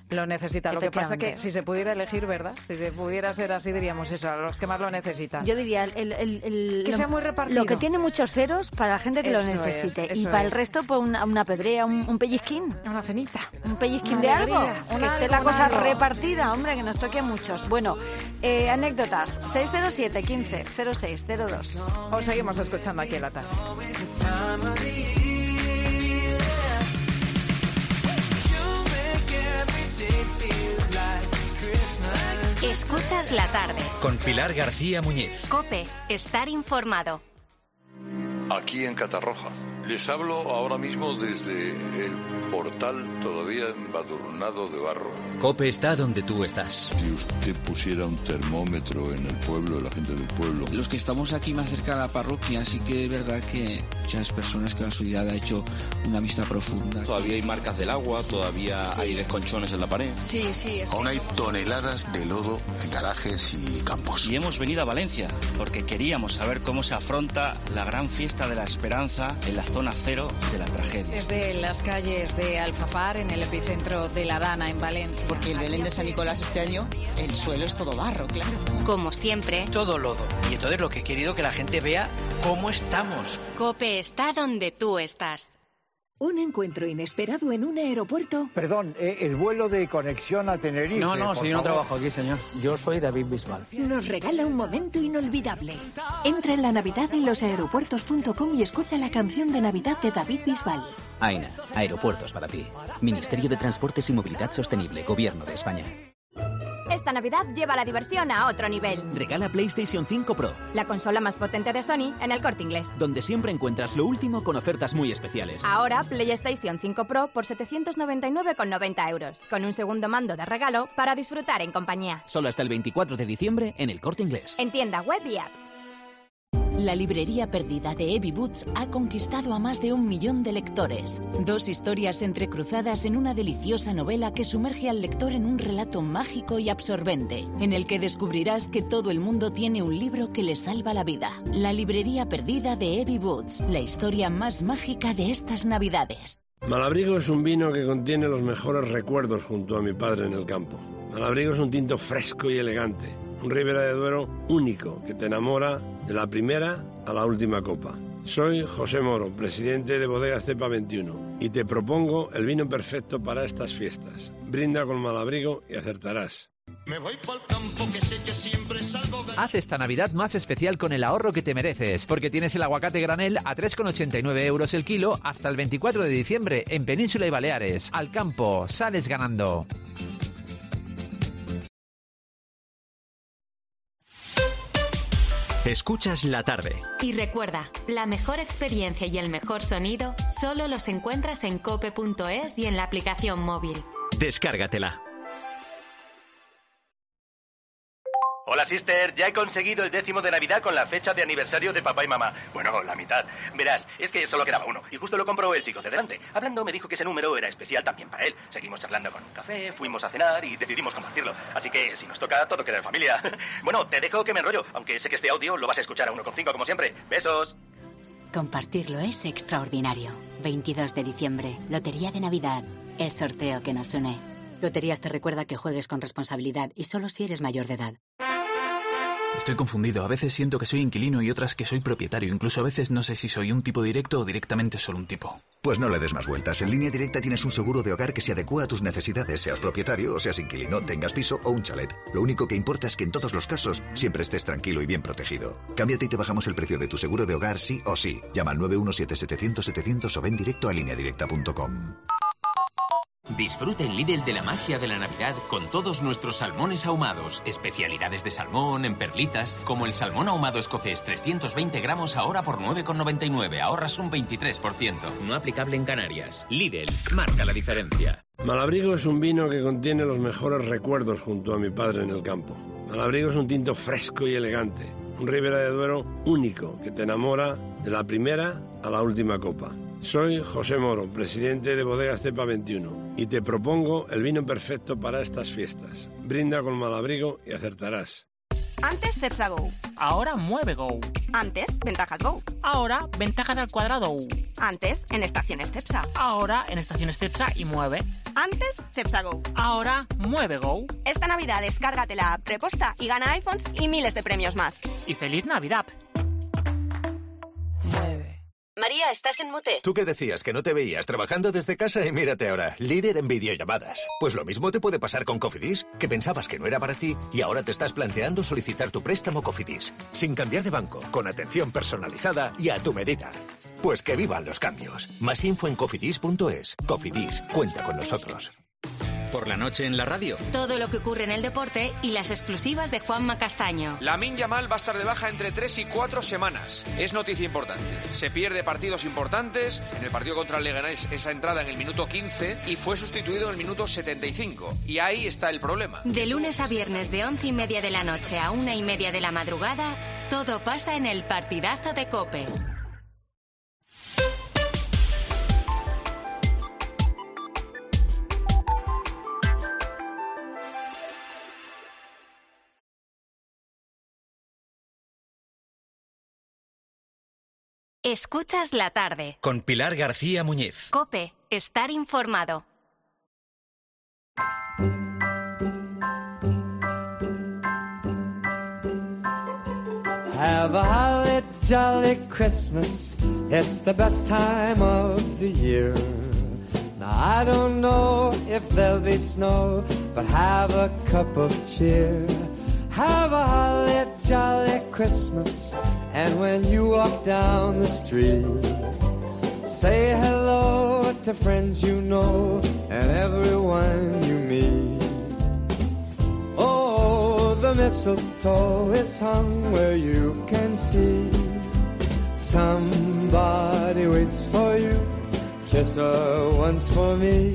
lo necesita. Lo que pasa que si se pudiera elegir, ¿verdad? Si se pudiera ser así, diríamos eso, a los que más lo necesitan. Yo diría que sea muy repartido. Lo que tiene muchos ceros para la gente que lo necesite. Y para el resto, pues una pedrea, un pellizquín. Una cenita. Un pellizquín Una de alegría, algo. Que esté la cosa repartida, hombre, que nos toque a muchos. Bueno, anécdotas. 607 15 0602. Os seguimos escuchando aquí en la tarde. Escuchas la tarde. Con Pilar García Muñiz. COPE. Estar informado. Aquí en Catarroja. Les hablo ahora mismo desde el portal todavía embadurnado de barro. COPE está donde tú estás. Si usted pusiera un termómetro en el pueblo, la gente del pueblo. Los que estamos aquí más cerca de la parroquia, sí que es verdad que muchas personas que la sociedad ha hecho una vista profunda. Todavía hay marcas del agua, todavía hay desconchones en la pared. Sí. Aún hay toneladas de lodo en garajes y campos. Y hemos venido a Valencia porque queríamos saber cómo se afronta la gran fiesta de la esperanza en la zona cero de la tragedia. Desde las calles de Alfafar, en el epicentro de la Dana, en Valencia. Porque el Belén de San Nicolás este año, el suelo es todo barro, claro. Como siempre. Todo lodo. Y entonces lo que he querido que la gente vea cómo estamos. COPE está donde tú estás. ¿Un encuentro inesperado en un aeropuerto? Perdón, el vuelo de conexión a Tenerife. No, si yo no trabajo aquí, señor. Yo soy David Bisbal. Nos regala un momento inolvidable. Entra en la Navidad en losaeropuertos.com y escucha la canción de Navidad de David Bisbal. AENA, aeropuertos para ti. Ministerio de Transportes y Movilidad Sostenible, Gobierno de España. Esta Navidad lleva la diversión a otro nivel. Regala PlayStation 5 Pro, la consola más potente de Sony en el Corte Inglés, donde siempre encuentras lo último con ofertas muy especiales. Ahora PlayStation 5 Pro por 799,90 euros, con un segundo mando de regalo para disfrutar en compañía. Solo hasta el 24 de diciembre en el Corte Inglés. En tienda web y app. La librería perdida de Evi Boots ha conquistado a más de 1 millón de lectores. 2 historias entrecruzadas en una deliciosa novela que sumerge al lector en un relato mágico y absorbente, en el que descubrirás que todo el mundo tiene un libro que le salva la vida. La librería perdida de Evi Boots, la historia más mágica de estas Navidades. Malabrigo es un vino que contiene los mejores recuerdos junto a mi padre en el campo. Malabrigo es un tinto fresco y elegante. Un Ribera de Duero único que te enamora de la primera a la última copa. Soy José Moro, presidente de Bodegas Cepa 21, y te propongo el vino perfecto para estas fiestas. Brinda con Malabrigo y acertarás. Me voy pa'l campo que sé que siempre salgo. Haz esta Navidad más especial con el ahorro que te mereces, porque tienes el aguacate granel a 3,89 euros el kilo hasta el 24 de diciembre en Península y Baleares. Al campo, sales ganando. Escuchas la tarde. Y recuerda, la mejor experiencia y el mejor sonido solo los encuentras en cope.es y en la aplicación móvil. Descárgatela. Hola, sister. Ya he conseguido el 10º de Navidad con la fecha de aniversario de papá y mamá. Bueno, la mitad. Verás, es que solo quedaba uno. Y justo lo compró el chico de delante. Hablando, me dijo que ese número era especial también para él. Seguimos charlando con un café, fuimos a cenar y decidimos compartirlo. Así que, si nos toca, todo queda de familia. Bueno, te dejo que me enrollo. Aunque sé que este audio lo vas a escuchar a 1,5 como siempre. Besos. Compartirlo es extraordinario. 22 de diciembre, Lotería de Navidad. El sorteo que nos une. Loterías te recuerda que juegues con responsabilidad y solo si eres mayor de edad. Estoy confundido. A veces siento que soy inquilino y otras que soy propietario. Incluso a veces no sé si soy un tipo directo o directamente solo un tipo. Pues no le des más vueltas. En Línea Directa tienes un seguro de hogar que se adecua a tus necesidades, seas propietario o seas inquilino, tengas piso o un chalet. Lo único que importa es que en todos los casos siempre estés tranquilo y bien protegido. Cámbiate y te bajamos el precio de tu seguro de hogar sí o sí. Llama al 917-700-700 o ven directo a lineadirecta.com. Disfruta en Lidl de la magia de la Navidad con todos nuestros salmones ahumados. Especialidades de salmón en perlitas, como el salmón ahumado escocés 320 gramos ahora por 9,99. Ahorras un 23%. No aplicable en Canarias. Lidl, marca la diferencia. Malabrigo es un vino que contiene los mejores recuerdos junto a mi padre en el campo. Malabrigo es un tinto fresco y elegante. Un Ribera de Duero único que te enamora de la primera a la última copa. Soy José Moro, presidente de Bodegas Cepa 21, y te propongo el vino perfecto para estas fiestas. Brinda con Malabrigo y acertarás. Antes Cepsa Go. Ahora Mueve Go. Antes Ventajas Go. Ahora Ventajas al cuadrado. Antes en Estaciones Cepsa. Ahora en Estaciones Cepsa y Mueve. Antes, Cepsa Go. Ahora, Mueve Go. Esta Navidad descárgate la app Preposta y gana iPhones y miles de premios más. Y feliz Navidad. María, estás en mute. ¿Tú qué decías? Que no te veías trabajando desde casa y mírate ahora, líder en videollamadas. Pues lo mismo te puede pasar con Cofidis, que pensabas que no era para ti y ahora te estás planteando solicitar tu préstamo Cofidis, sin cambiar de banco, con atención personalizada y a tu medida. Pues que vivan los cambios. Más info en cofidis.es. Cofidis, cuenta con nosotros. Por la noche en la radio. Todo lo que ocurre en el deporte y las exclusivas de Juanma Castaño. Lamine Yamal va a estar de baja entre 3 y 4 semanas. Es noticia importante. Se pierde partidos importantes. En el partido contra el Leganés, esa entrada en el minuto 15 y fue sustituido en el minuto 75. Y ahí está el problema. De lunes a viernes de 11:30 de la noche a 1:30 de la madrugada, todo pasa en el partidazo de COPE. Escuchas la tarde. Con Pilar García Muñiz. COPE. Estar informado. Have a holly jolly Christmas. It's the best time of the year. Now I don't know if there'll be snow, but have a cup of cheer. Have a holly jolly Christmas, and when you walk down the street, say hello to friends you know and everyone you meet. Oh, the mistletoe is hung where you can see. Somebody waits for you, kiss her once for me.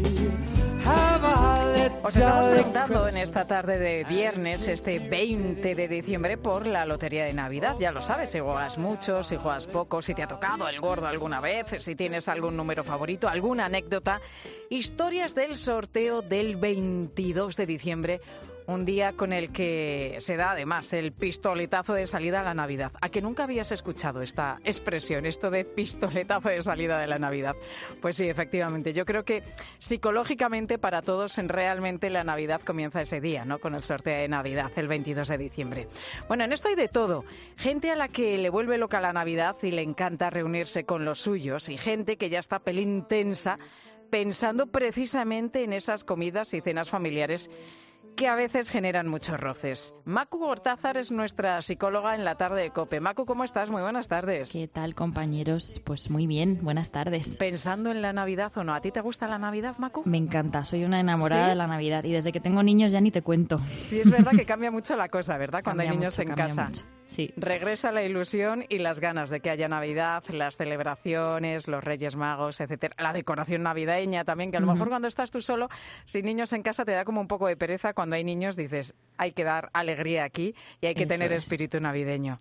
Os estamos preguntando en esta tarde de viernes, este 20 de diciembre, por la lotería de Navidad. Ya lo sabes, si juegas mucho, si juegas poco, si te ha tocado el gordo alguna vez, si tienes algún número favorito, alguna anécdota. Historias del sorteo del 22 de diciembre, un día con el que se da además el pistoletazo de salida a la Navidad. ¿A que nunca habías escuchado esta expresión, esto de pistoletazo de salida de la Navidad? Pues sí, efectivamente. Yo creo que psicológicamente para todos realmente la Navidad comienza ese día, ¿no? Con el sorteo de Navidad, el 22 de diciembre. Bueno, en esto hay de todo. Gente a la que le vuelve loca la Navidad y le encanta reunirse con los suyos, y gente que ya está pelín tensa pensando precisamente en esas comidas y cenas familiares que a veces generan muchos roces. Macu Gortázar es nuestra psicóloga en la tarde de COPE. Macu, ¿cómo estás? Muy buenas tardes. ¿Qué tal, compañeros? Pues muy bien, buenas tardes. ¿Pensando en la Navidad o no? ¿A ti te gusta la Navidad, Macu? Me encanta, soy una enamorada ¿Sí? de la Navidad y desde que tengo niños ya ni te cuento. Sí, es verdad que cambia mucho la cosa, ¿verdad? Cuando hay niños en casa. Mucho. Sí. Regresa la ilusión y las ganas de que haya Navidad, las celebraciones, los Reyes Magos, etcétera. La decoración navideña también, que a lo mejor cuando estás tú solo, sin niños en casa, te da como un poco de pereza. Cuando hay niños dices, hay que dar alegría aquí y hay que tener espíritu navideño.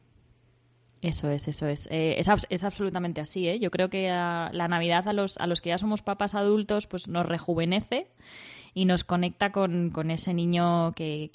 Eso es. Es absolutamente así, ¿eh? Yo creo que la Navidad a los que ya somos papás adultos pues nos rejuvenece y nos conecta con ese niño que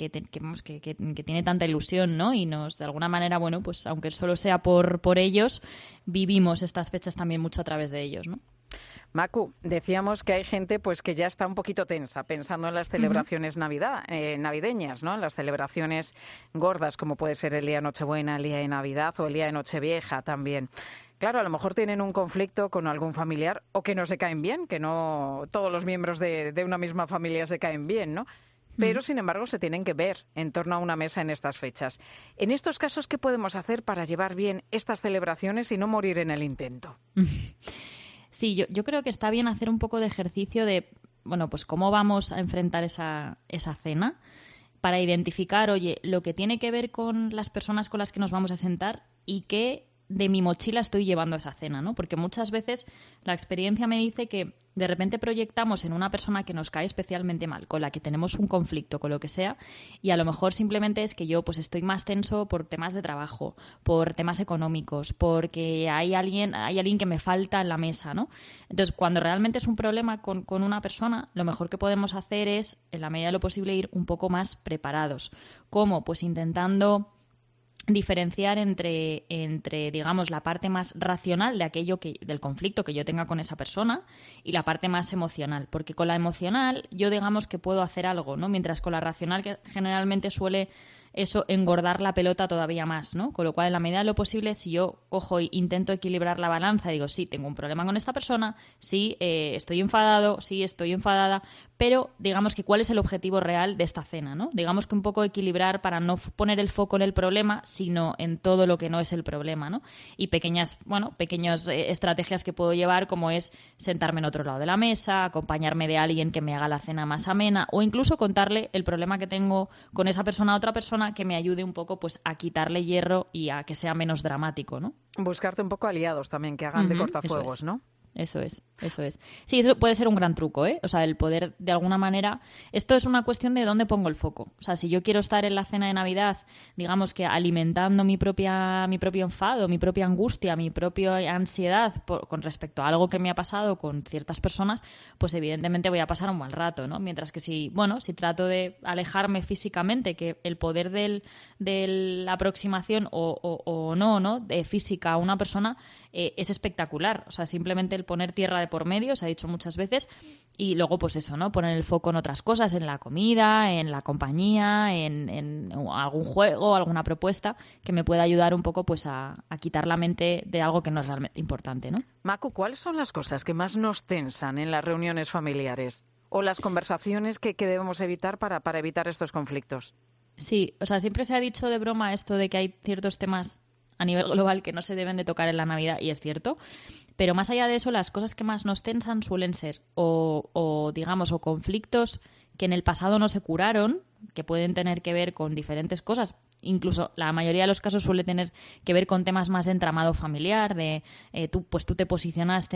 tiene tanta ilusión, ¿no? Y nos, de alguna manera, bueno, pues aunque solo sea por ellos, vivimos estas fechas también mucho a través de ellos, ¿no? Macu, decíamos que hay gente pues que ya está un poquito tensa pensando en las celebraciones navideñas, ¿no? En las celebraciones gordas, como puede ser el día de Nochebuena, el día de Navidad o el día de Nochevieja también. Claro, a lo mejor tienen un conflicto con algún familiar o que no se caen bien, que no todos los miembros de una misma familia se caen bien, ¿no? Pero, sin embargo, se tienen que ver en torno a una mesa en estas fechas. En estos casos, ¿qué podemos hacer para llevar bien estas celebraciones y no morir en el intento? Sí, yo creo que está bien hacer un poco de ejercicio de, bueno, pues cómo vamos a enfrentar esa cena para identificar, oye, lo que tiene que ver con las personas con las que nos vamos a sentar y qué de mi mochila estoy llevando a esa cena, ¿no? Porque muchas veces la experiencia me dice que de repente proyectamos en una persona que nos cae especialmente mal, con la que tenemos un conflicto, con lo que sea, y a lo mejor simplemente es que yo pues estoy más tenso por temas de trabajo, por temas económicos, porque hay alguien que me falta en la mesa, ¿no? Entonces, cuando realmente es un problema con una persona, lo mejor que podemos hacer es, en la medida de lo posible, ir un poco más preparados. ¿Cómo? Pues intentando diferenciar entre digamos, la parte más racional de aquello del conflicto que yo tenga con esa persona y la parte más emocional. Porque con la emocional yo, digamos, que puedo hacer algo, ¿no? Mientras con la racional, que generalmente suele eso engordar la pelota todavía más, ¿no? Con lo cual, en la medida de lo posible, si yo cojo e intento equilibrar la balanza, digo, sí, tengo un problema con esta persona, sí, estoy enfadado, sí, estoy enfadada, pero digamos que cuál es el objetivo real de esta cena, ¿no? Digamos que un poco equilibrar para no poner el foco en el problema, sino en todo lo que no es el problema, ¿no? Y pequeñas estrategias que puedo llevar, como es sentarme en otro lado de la mesa, acompañarme de alguien que me haga la cena más amena, o incluso contarle el problema que tengo con esa persona a otra persona, que me ayude un poco pues a quitarle hierro y a que sea menos dramático, ¿no? Buscarte un poco aliados también que hagan de cortafuegos, ¿no? Eso es. Sí, eso puede ser un gran truco, ¿eh? O sea, el poder, de alguna manera... Esto es una cuestión de dónde pongo el foco. O sea, si yo quiero estar en la cena de Navidad, digamos que alimentando mi propio enfado, mi propia angustia, mi propia ansiedad con respecto a algo que me ha pasado con ciertas personas, pues evidentemente voy a pasar un mal rato, ¿no? Mientras que si trato de alejarme físicamente, que el poder de la aproximación o no, de física a una persona es espectacular. O sea, simplemente el poner tierra de por medio, se ha dicho muchas veces, y luego pues eso, ¿no? Poner el foco en otras cosas, en la comida, en la compañía, en algún juego, alguna propuesta que me pueda ayudar un poco pues a quitar la mente de algo que no es realmente importante, ¿no? Macu, ¿cuáles son las cosas que más nos tensan en las reuniones familiares o las conversaciones que debemos evitar para evitar estos conflictos? Sí, o sea, siempre se ha dicho de broma esto de que hay ciertos temas a nivel global que no se deben de tocar en la Navidad, y es cierto. Pero más allá de eso, las cosas que más nos tensan suelen ser o conflictos que en el pasado no se curaron, que pueden tener que ver con diferentes cosas. Incluso la mayoría de los casos suele tener que ver con temas más de entramado familiar, de tú te posicionaste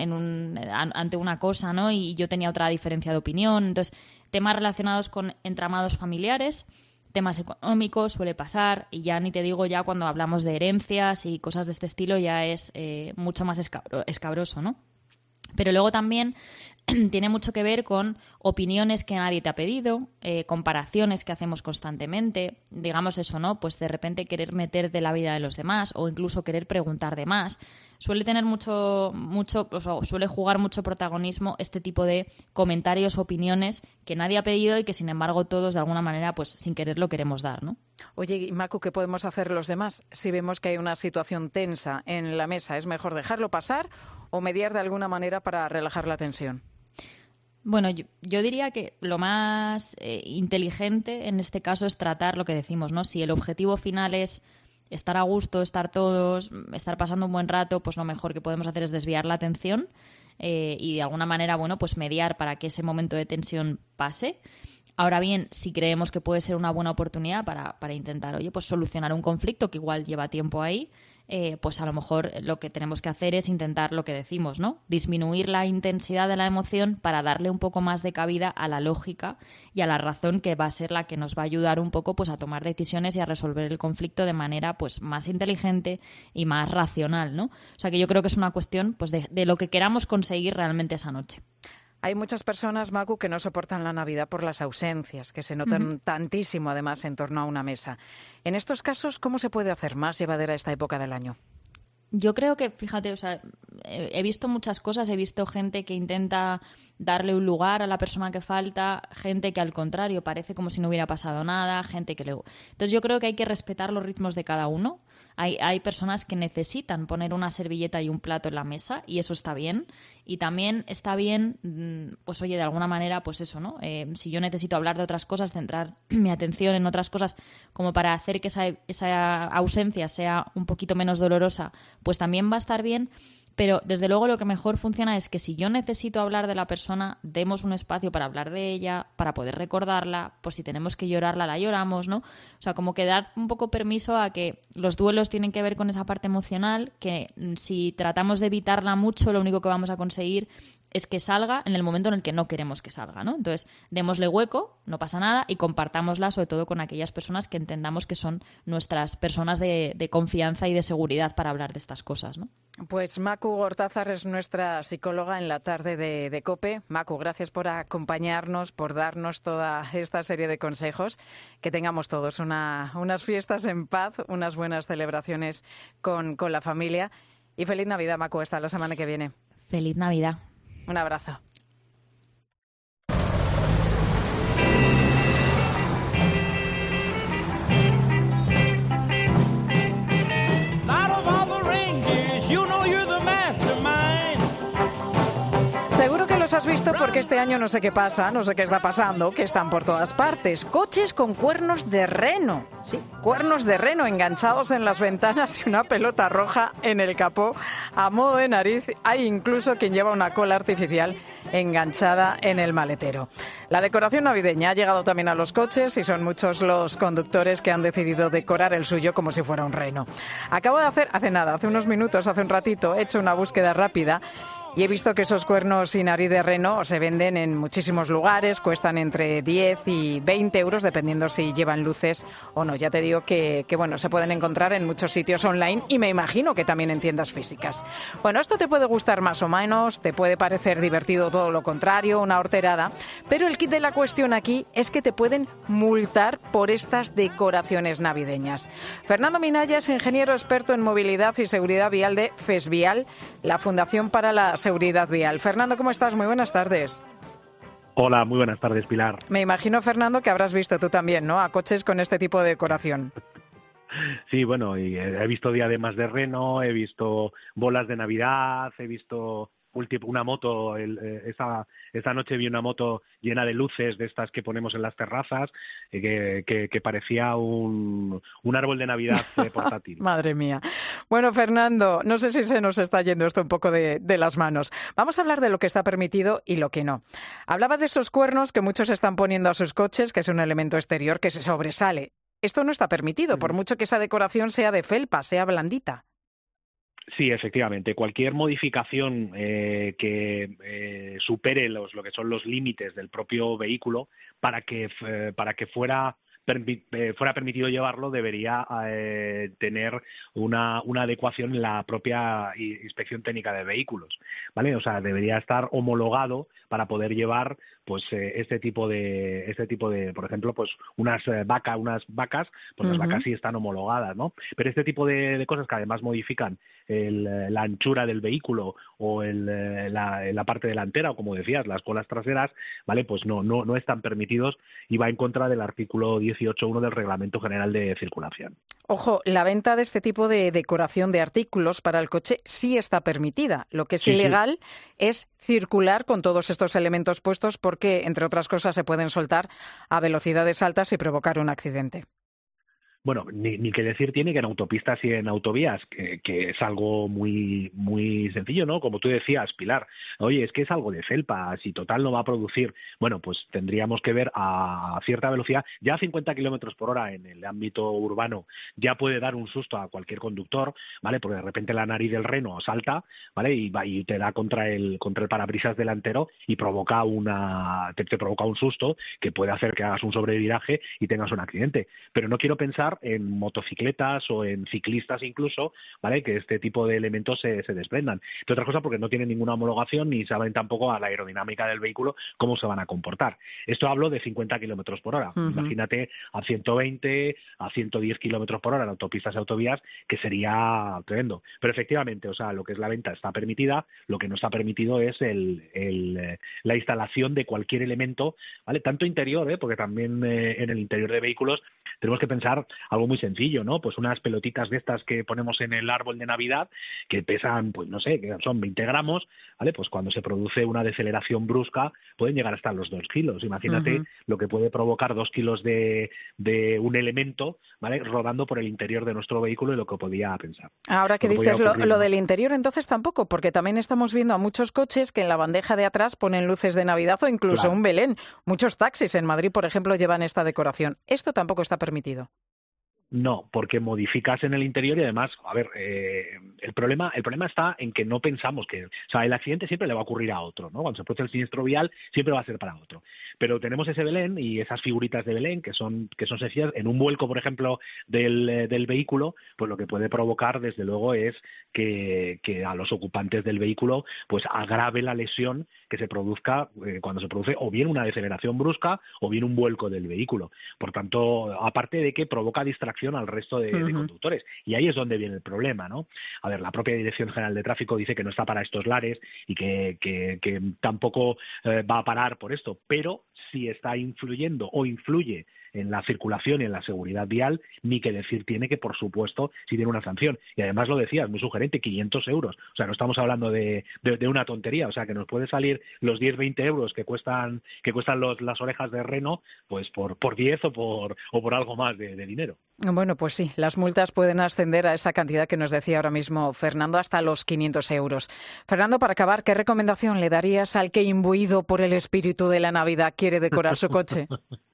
ante una cosa, ¿no? Y yo tenía otra diferencia de opinión. Entonces, temas relacionados con entramados familiares, temas económicos suele pasar, y ya ni te digo ya cuando hablamos de herencias y cosas de este estilo, ya es mucho más escabroso, ¿no? Pero luego también tiene mucho que ver con opiniones que nadie te ha pedido, comparaciones que hacemos constantemente, digamos eso, ¿no? Pues de repente querer meter de la vida de los demás o incluso querer preguntar de más. Suele tener suele jugar mucho protagonismo este tipo de comentarios, opiniones que nadie ha pedido y que sin embargo todos de alguna manera pues sin querer lo queremos dar, ¿no? Oye, Macu, ¿qué podemos hacer los demás si vemos que hay una situación tensa en la mesa? ¿Es mejor dejarlo pasar o mediar de alguna manera para relajar la tensión? Bueno, yo diría que lo más inteligente en este caso es tratar lo que decimos, ¿no? Si el objetivo final es estar a gusto, estar todos, estar pasando un buen rato, pues lo mejor que podemos hacer es desviar la atención y de alguna manera, bueno, pues mediar para que ese momento de tensión pase. Ahora bien, si creemos que puede ser una buena oportunidad para intentar, pues solucionar un conflicto que igual lleva tiempo ahí, pues a lo mejor lo que tenemos que hacer es intentar lo que decimos, ¿no? Disminuir la intensidad de la emoción para darle un poco más de cabida a la lógica y a la razón, que va a ser la que nos va a ayudar un poco pues a tomar decisiones y a resolver el conflicto de manera pues más inteligente y más racional, ¿no? O sea que yo creo que es una cuestión pues de lo que queramos conseguir realmente esa noche. Hay muchas personas, Macu, que no soportan la Navidad por las ausencias, que se notan tantísimo, además, en torno a una mesa. En estos casos, ¿cómo se puede hacer más llevadera esta época del año? Yo creo que, fíjate, o sea, he visto muchas cosas, he visto gente que intenta darle un lugar a la persona que falta, gente que al contrario parece como si no hubiera pasado nada, gente que luego... Entonces yo creo que hay que respetar los ritmos de cada uno. Hay personas que necesitan poner una servilleta y un plato en la mesa y eso está bien. Y también está bien, pues oye, de alguna manera, pues eso, ¿no? Si yo necesito hablar de otras cosas, centrar mi atención en otras cosas como para hacer que esa ausencia sea un poquito menos dolorosa, pues también va a estar bien. Pero desde luego lo que mejor funciona es que si yo necesito hablar de la persona, demos un espacio para hablar de ella, para poder recordarla, por si tenemos que llorarla, la lloramos, ¿no? O sea, como que dar un poco permiso a que los duelos tienen que ver con esa parte emocional, que si tratamos de evitarla mucho, lo único que vamos a conseguir es que salga en el momento en el que no queremos que salga, ¿no? Entonces, démosle hueco, no pasa nada, y compartámosla sobre todo con aquellas personas que entendamos que son nuestras personas de confianza y de seguridad para hablar de estas cosas, ¿no? Pues Macu Gortázar es nuestra psicóloga en la tarde de COPE. Macu, gracias por acompañarnos, por darnos toda esta serie de consejos. Que tengamos todos unas fiestas en paz, unas buenas celebraciones con la familia. Y feliz Navidad, Macu, hasta la semana que viene. Feliz Navidad. Un abrazo. Seguro que los has visto porque este año no sé qué pasa, no sé qué está pasando, que están por todas partes. Coches con cuernos de reno. Sí, cuernos de reno enganchados en las ventanas y una pelota roja en el capó a modo de nariz. Hay incluso quien lleva una cola artificial enganchada en el maletero. La decoración navideña ha llegado también a los coches y son muchos los conductores que han decidido decorar el suyo como si fuera un reno. Acabo de hace unos minutos, hace un ratito, he hecho una búsqueda rápida y he visto que esos cuernos y nariz de reno se venden en muchísimos lugares, cuestan entre 10 y 20 euros, dependiendo si llevan luces o no. Ya te digo que bueno, se pueden encontrar en muchos sitios online y me imagino que también en tiendas físicas. Bueno, esto te puede gustar más o menos, te puede parecer divertido todo lo contrario, una horterada, pero el kit de la cuestión aquí es que te pueden multar por estas decoraciones navideñas. Fernando Minaya es ingeniero experto en movilidad y seguridad vial de FESVIAL, la Fundación para la Seguridad Vial. Fernando, ¿cómo estás? Muy buenas tardes. Hola, muy buenas tardes, Pilar. Me imagino, Fernando, que habrás visto tú también, ¿no?, a coches con este tipo de decoración. Sí, bueno, y he visto diademas de reno, he visto bolas de Navidad, he visto una moto, esta noche vi una moto llena de luces de estas que ponemos en las terrazas, que parecía un árbol de Navidad portátil. Madre mía. Bueno, Fernando, no sé si se nos está yendo esto un poco de las manos. Vamos a hablar de lo que está permitido y lo que no. Hablaba de esos cuernos que muchos están poniendo a sus coches, que es un elemento exterior que se sobresale. Esto no está permitido, por mucho que esa decoración sea de felpa, sea blandita. Sí, efectivamente. Cualquier modificación que supere lo que son los límites del propio vehículo para que fuera permitido llevarlo debería tener una adecuación en la propia inspección técnica de vehículos, ¿vale? O sea, debería estar homologado para poder llevar pues este tipo de por ejemplo, pues unas vacas, pues las vacas sí están homologadas, ¿no? Pero este tipo de cosas que además modifican la anchura del vehículo o la parte delantera, o como decías, las colas traseras, ¿vale? Pues no están permitidos y va en contra del artículo 18.1 del Reglamento General de Circulación. Ojo, la venta de este tipo de decoración de artículos para el coche sí está permitida. Lo que es ilegal es circular con todos estos elementos puestos porque, entre otras cosas, se pueden soltar a velocidades altas y provocar un accidente. Bueno, ni que decir tiene que en autopistas y en autovías, que es algo muy muy sencillo, ¿no? Como tú decías, Pilar, oye, es que es algo de felpa, si total no va a producir. Bueno, pues tendríamos que ver a cierta velocidad, ya a 50 kilómetros por hora en el ámbito urbano, ya puede dar un susto a cualquier conductor, ¿vale? Porque de repente la nariz del reno salta, ¿vale? Y te da contra el parabrisas delantero y te provoca un susto que puede hacer que hagas un sobreviraje y tengas un accidente. Pero no quiero pensar en motocicletas o en ciclistas incluso, ¿vale? Que este tipo de elementos se desprendan. De otra cosa porque no tienen ninguna homologación ni saben tampoco a la aerodinámica del vehículo cómo se van a comportar. Esto hablo de 50 kilómetros por hora. Imagínate a 120, a 110 kilómetros por hora en autopistas y autovías, que sería tremendo. Pero efectivamente, o sea, lo que es la venta está permitida, lo que no está permitido es la instalación de cualquier elemento, ¿vale? Tanto interior, porque también en el interior de vehículos tenemos que pensar algo muy sencillo, ¿no? Pues unas pelotitas de estas que ponemos en el árbol de Navidad que pesan, pues no sé, que son 20 gramos, ¿vale? Pues cuando se produce una deceleración brusca pueden llegar hasta los 2 kilos. Imagínate lo que puede provocar 2 kilos de un elemento, ¿vale? Rodando por el interior de nuestro vehículo y lo que podía pensar. Ahora que dices lo del interior, entonces tampoco, porque también estamos viendo a muchos coches que en la bandeja de atrás ponen luces de Navidad o incluso un Belén. Muchos taxis en Madrid, por ejemplo, llevan esta decoración. Esto tampoco está permitido. No, porque modificas en el interior y además, a ver, el problema está en que no pensamos que, o sea, el accidente siempre le va a ocurrir a otro, ¿no? Cuando se produce el siniestro vial siempre va a ser para otro. Pero tenemos ese Belén y esas figuritas de Belén que son sencillas. En un vuelco, por ejemplo, del vehículo, pues lo que puede provocar, desde luego, es que a los ocupantes del vehículo, pues agrave la lesión que se produzca cuando se produce o bien una deceleración brusca o bien un vuelco del vehículo. Por tanto, aparte de que provoca distracción al resto de conductores. Y ahí es donde viene el problema, ¿no? A ver, la propia Dirección General de Tráfico dice que no está para estos lares y que tampoco va a parar por esto, pero si está influyendo o influye en la circulación y en la seguridad vial, ni que decir tiene que, por supuesto, si tiene una sanción. Y además lo decías, muy sugerente, 500 euros. O sea, no estamos hablando de una tontería. O sea, que nos puede salir los 10-20 euros que cuestan las orejas de reno, pues por 10 o por algo más de dinero. Bueno, pues sí, las multas pueden ascender a esa cantidad que nos decía ahora mismo Fernando, hasta los 500 euros. Fernando, para acabar, ¿qué recomendación le darías al que, imbuido por el espíritu de la Navidad, quiere decorar su coche?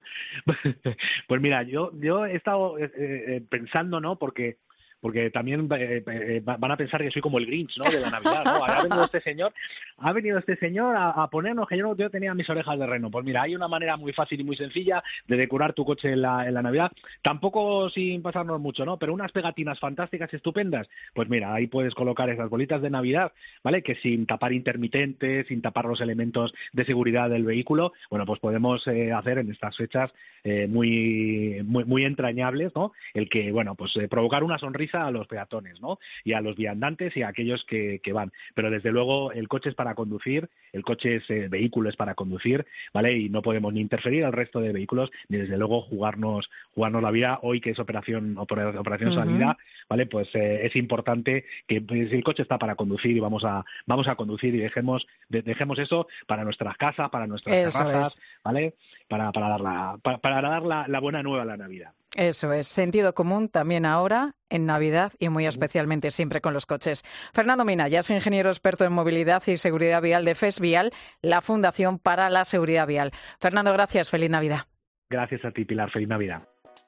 Pues mira, yo he estado pensando, ¿no? Porque también van a pensar que soy como el Grinch, ¿no? De la Navidad, ¿no? Ha venido este señor a ponernos que yo tenía mis orejas de reno. Pues mira, hay una manera muy fácil y muy sencilla de decorar tu coche en la Navidad, tampoco sin pasarnos mucho, ¿no? Pero unas pegatinas fantásticas, estupendas. Pues mira, ahí puedes colocar esas bolitas de Navidad, ¿vale? Que sin tapar intermitentes, sin tapar los elementos de seguridad del vehículo, bueno, pues podemos hacer en estas fechas muy, muy, muy entrañables, ¿no? El que, bueno, pues provocar una sonrisa a los peatones, ¿no? Y a los viandantes y a aquellos que van. Pero desde luego el coche es para conducir, el vehículo es para conducir, ¿vale? Y no podemos ni interferir al resto de vehículos, ni desde luego jugarnos la vida. Hoy que es operación salida, ¿vale? Pues es importante que si el coche está para conducir y vamos a conducir y dejemos eso para nuestras casas, para nuestras terrazas, ¿vale? Para dar la buena nueva a la Navidad. Eso es, sentido común también ahora, en Navidad y muy especialmente siempre con los coches. Fernando Minaya es ingeniero experto en movilidad y seguridad vial de FES Vial, la Fundación para la Seguridad Vial. Fernando, gracias, feliz Navidad. Gracias a ti, Pilar, feliz Navidad.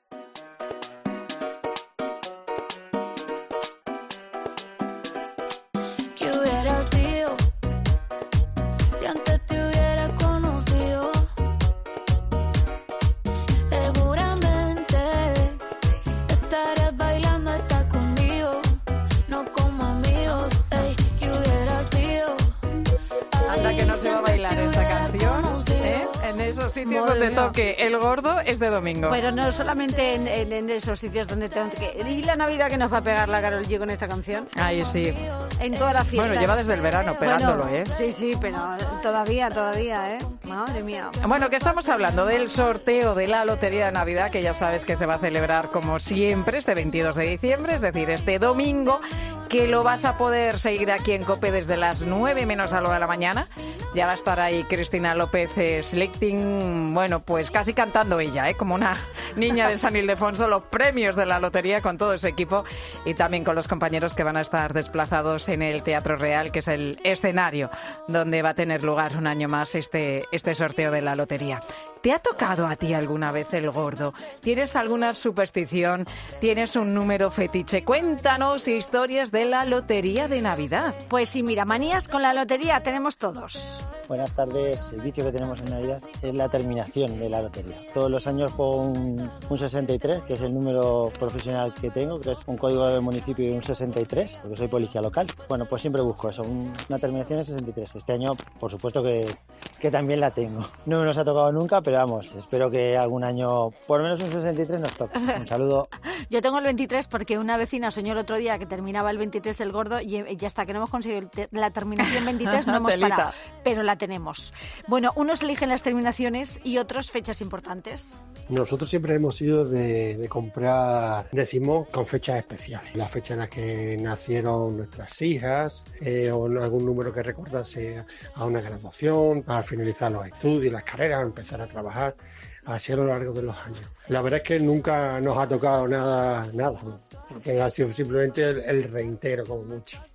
Sitios donde toque el gordo es de domingo. Pero no solamente en esos sitios donde toque. ¿Y la Navidad que nos va a pegar la Karol G con esta canción? Ay, sí. En todas las fiestas. Bueno, lleva desde el verano pegándolo, ¿eh? Sí, pero todavía, ¿eh? Madre mía. Bueno, que estamos hablando del sorteo de la Lotería de Navidad, que ya sabes que se va a celebrar como siempre este 22 de diciembre, es decir, este domingo, que lo vas a poder seguir aquí en COPE desde las 9 menos algo de la mañana. Ya va a estar ahí Cristina López Selecting, bueno, pues casi cantando ella, como una niña de San Ildefonso, los premios de la lotería con todo ese equipo y también con los compañeros que van a estar desplazados en el Teatro Real, que es el escenario donde va a tener lugar un año más este sorteo de la lotería. ¿Te ha tocado a ti alguna vez el gordo? ¿Tienes alguna superstición? ¿Tienes un número fetiche? Cuéntanos historias de la Lotería de Navidad. Pues sí, mira, manías con la lotería tenemos todos. Buenas tardes. El vicio que tenemos en Navidad es la terminación de la lotería. Todos los años juego un 63, que es el número profesional que tengo, que es un código del municipio y un 63, porque soy policía local. Bueno, pues siempre busco eso, una terminación en 63. Este año, por supuesto que también la tengo. No me nos ha tocado nunca, pero vamos, espero que algún año, por lo menos un 63 nos toque. Un saludo. Yo tengo el 23 porque una vecina soñó el otro día que terminaba el 23 el gordo y hasta que no hemos conseguido la terminación 23 no hemos parado. Pero la tenemos. Bueno, unos eligen las terminaciones y otros fechas importantes. Nosotros siempre hemos sido de comprar, decimos, con fechas especiales. La fecha en la que nacieron nuestras hijas o algún número que recordase a una graduación, al finalizar los estudios, las carreras, empezar a trabajar, así a lo largo de los años. La verdad es que nunca nos ha tocado nada, porque ha sido simplemente el reintegro como mucho.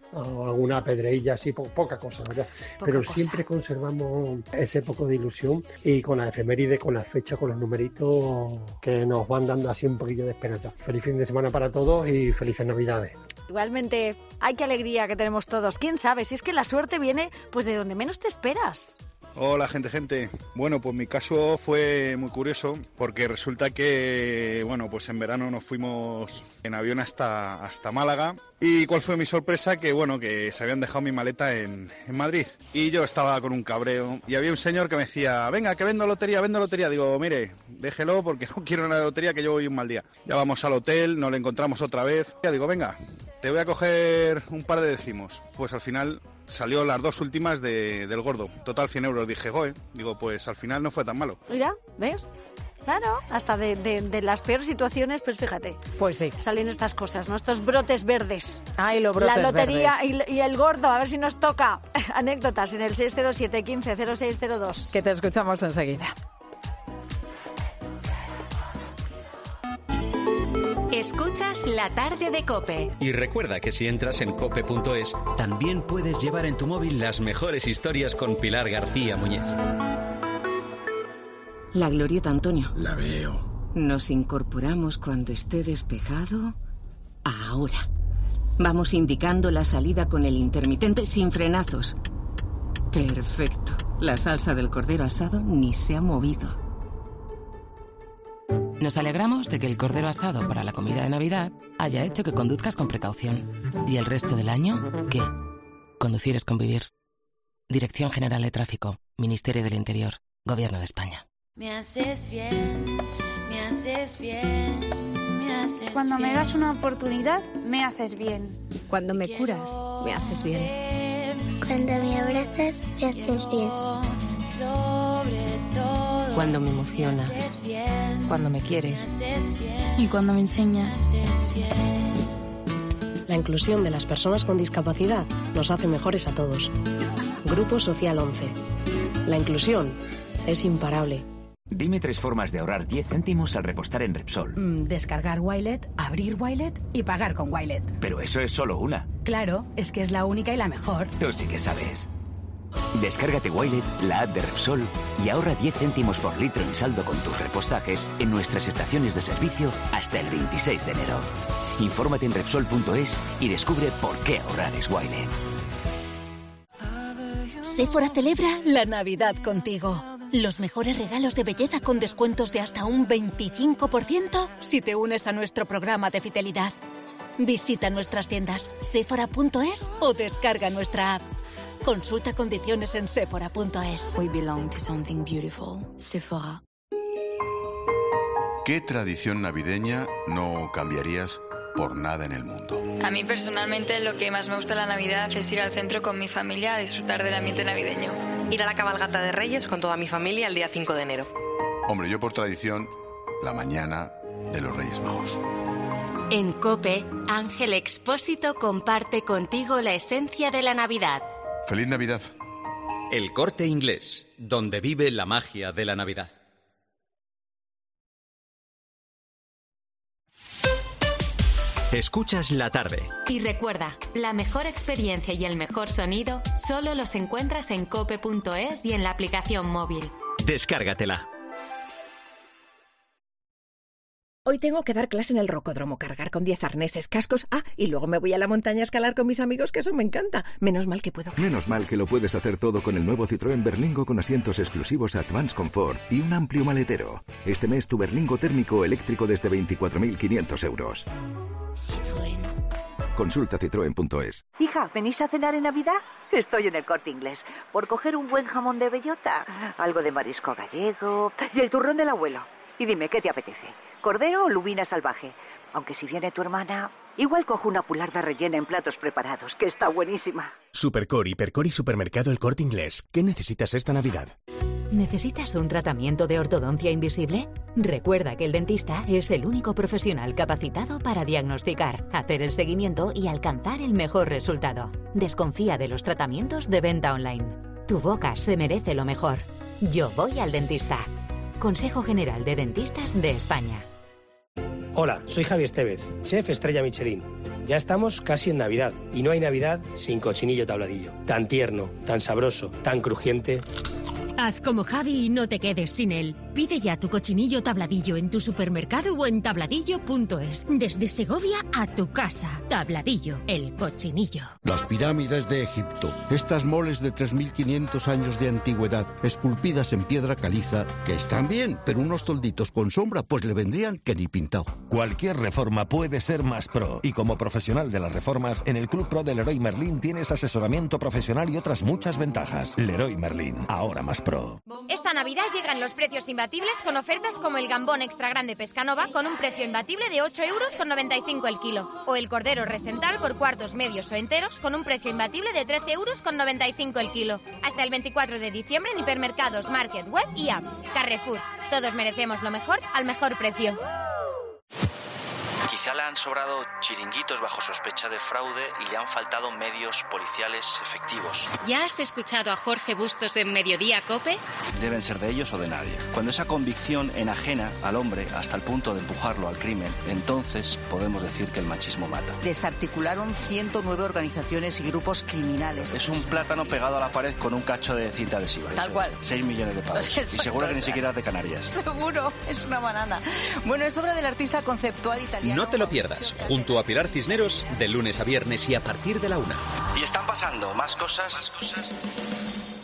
o alguna pedreilla así, poca cosa, ¿verdad? Pero siempre conservamos ese poco de ilusión y con la efeméride, con la fecha, con los numeritos que nos van dando así un poquillo de esperanza. Feliz fin de semana para todos y felices Navidades. Igualmente, ¡ay, qué alegría que tenemos todos! ¿Quién sabe? Si es que la suerte viene pues de donde menos te esperas. Hola, gente. Bueno, pues mi caso fue muy curioso porque resulta que, bueno, pues en verano nos fuimos en avión hasta Málaga. ¿Y cuál fue mi sorpresa? Que, bueno, que se habían dejado mi maleta en Madrid. Y yo estaba con un cabreo y había un señor que me decía, venga, que vendo lotería. Digo, mire, déjelo porque no quiero una lotería, que yo voy un mal día. Ya vamos al hotel, nos lo encontramos otra vez. Ya digo, venga, te voy a coger un par de décimos. Pues al final salió las dos últimas del gordo. Total 100 euros. Dije, digo, pues al final no fue tan malo. Mira, ¿ves? Claro, hasta de las peores situaciones, pues fíjate. Pues sí. Salen estas cosas, ¿no? Estos brotes verdes. Ay, los brotes verdes. La lotería y el gordo, a ver si nos toca. Anécdotas en el 607 15 0602. Que te escuchamos enseguida. Escuchas La Tarde de COPE. Y recuerda que si entras en cope.es, también puedes llevar en tu móvil las mejores historias con Pilar García Muñiz. La glorieta, Antonio. La veo. Nos incorporamos cuando esté despejado. Ahora. Vamos indicando la salida con el intermitente sin frenazos. Perfecto. La salsa del cordero asado ni se ha movido. Nos alegramos de que el cordero asado para la comida de Navidad haya hecho que conduzcas con precaución. ¿Y el resto del año? ¿Qué? Conducir es convivir. Dirección General de Tráfico, Ministerio del Interior, Gobierno de España. Me haces bien, me haces bien, me haces bien. Cuando me das una oportunidad, me haces bien. Cuando me curas, me haces bien. Cuando me abrazas, me haces bien. Sobre todo, cuando me emocionas, cuando me quieres y cuando me enseñas. La inclusión de las personas con discapacidad nos hace mejores a todos. Grupo Social 11. La inclusión es imparable. Dime 3 formas de ahorrar 10 céntimos al repostar en Repsol. Descargar Wilet, abrir Wilet y pagar con Wilet. Pero eso es solo una. Claro, es que es la única y la mejor. Tú sí que sabes. Descárgate Wilet, la app de Repsol, y ahorra 10 céntimos por litro en saldo con tus repostajes en nuestras estaciones de servicio hasta el 26 de enero. Infórmate en Repsol.es y descubre por qué ahorrar es Wilet. Sephora celebra la Navidad contigo. Los mejores regalos de belleza con descuentos de hasta un 25% si te unes a nuestro programa de fidelidad. Visita nuestras tiendas sephora.es o descarga nuestra app. Consulta condiciones en sephora.es. We belong to something beautiful. Sephora. ¿Qué tradición navideña no cambiarías por nada en el mundo? A mí personalmente lo que más me gusta de la Navidad es ir al centro con mi familia a disfrutar del ambiente navideño. Ir a la cabalgata de Reyes con toda mi familia el día 5 de enero. Hombre, yo por tradición, la mañana de los Reyes Magos. En COPE, Ángel Expósito comparte contigo la esencia de la Navidad. ¡Feliz Navidad! El Corte Inglés, donde vive la magia de la Navidad. Escuchas La Tarde. Y recuerda, la mejor experiencia y el mejor sonido solo los encuentras en cope.es y en la aplicación móvil. Descárgatela. Hoy tengo que dar clase en el rocódromo, cargar con 10 arneses, cascos. Y luego me voy a la montaña a escalar con mis amigos, que eso me encanta. Menos mal que puedo. Menos mal que lo puedes hacer todo con el nuevo Citroën Berlingo con asientos exclusivos Advance Comfort y un amplio maletero. Este mes tu Berlingo térmico eléctrico desde 24.500 euros. Citroën. Consulta citroen.es. Hija, ¿venís a cenar en Navidad? Estoy en el Corte Inglés. Por coger un buen jamón de bellota, algo de marisco gallego y el turrón del abuelo. Y dime, ¿qué te apetece? ¿Cordero o lubina salvaje? Aunque si viene tu hermana, igual cojo una pularda rellena en platos preparados, que está buenísima. Supercor, Hipercor y Supermercado El Corte Inglés. ¿Qué necesitas esta Navidad? ¿Necesitas un tratamiento de ortodoncia invisible? Recuerda que el dentista es el único profesional capacitado para diagnosticar, hacer el seguimiento y alcanzar el mejor resultado. Desconfía de los tratamientos de venta online. Tu boca se merece lo mejor. Yo voy al dentista. Consejo General de Dentistas de España. Hola, soy Javi Estevez, chef estrella Michelin. Ya estamos casi en Navidad y no hay Navidad sin cochinillo tabladillo. Tan tierno, tan sabroso, tan crujiente. Haz como Javi y no te quedes sin él. Pide ya tu cochinillo tabladillo en tu supermercado o en tabladillo.es. Desde Segovia a tu casa. Tabladillo, el cochinillo. Las pirámides de Egipto. Estas moles de 3.500 años de antigüedad, esculpidas en piedra caliza, que están bien, pero unos tolditos con sombra pues le vendrían que ni pintado. Cualquier reforma puede ser más pro. Y como profesional de las reformas, en el Club Pro de Leroy Merlin tienes asesoramiento profesional y otras muchas ventajas. Leroy Merlin, ahora más pro. Esta Navidad llegan los precios imbatibles con ofertas como el gambón extra grande Pescanova con un precio imbatible de 8,95 € el kilo. O el cordero recental por cuartos, medios o enteros con un precio imbatible de 13,95 € el kilo. Hasta el 24 de diciembre en hipermercados, market, web y app. Carrefour. Todos merecemos lo mejor al mejor precio. Quizá le han sobrado chiringuitos bajo sospecha de fraude y le han faltado medios policiales efectivos. ¿Ya has escuchado a Jorge Bustos en Mediodía COPE? Deben ser de ellos o de nadie. Cuando esa convicción enajena al hombre hasta el punto de empujarlo al crimen, entonces podemos decir que el machismo mata. Desarticularon 109 organizaciones y grupos criminales. Es un plátano pegado a la pared con un cacho de cinta adhesiva. Tal cual. 6 millones de pavos. Exacto, y seguro que ni siquiera es de Canarias. Seguro, es una banana. Bueno, es obra del artista conceptual italiano. No te lo pierdas, junto a Pilar Cisneros, de lunes a viernes y a partir de la 1. Y están pasando más cosas.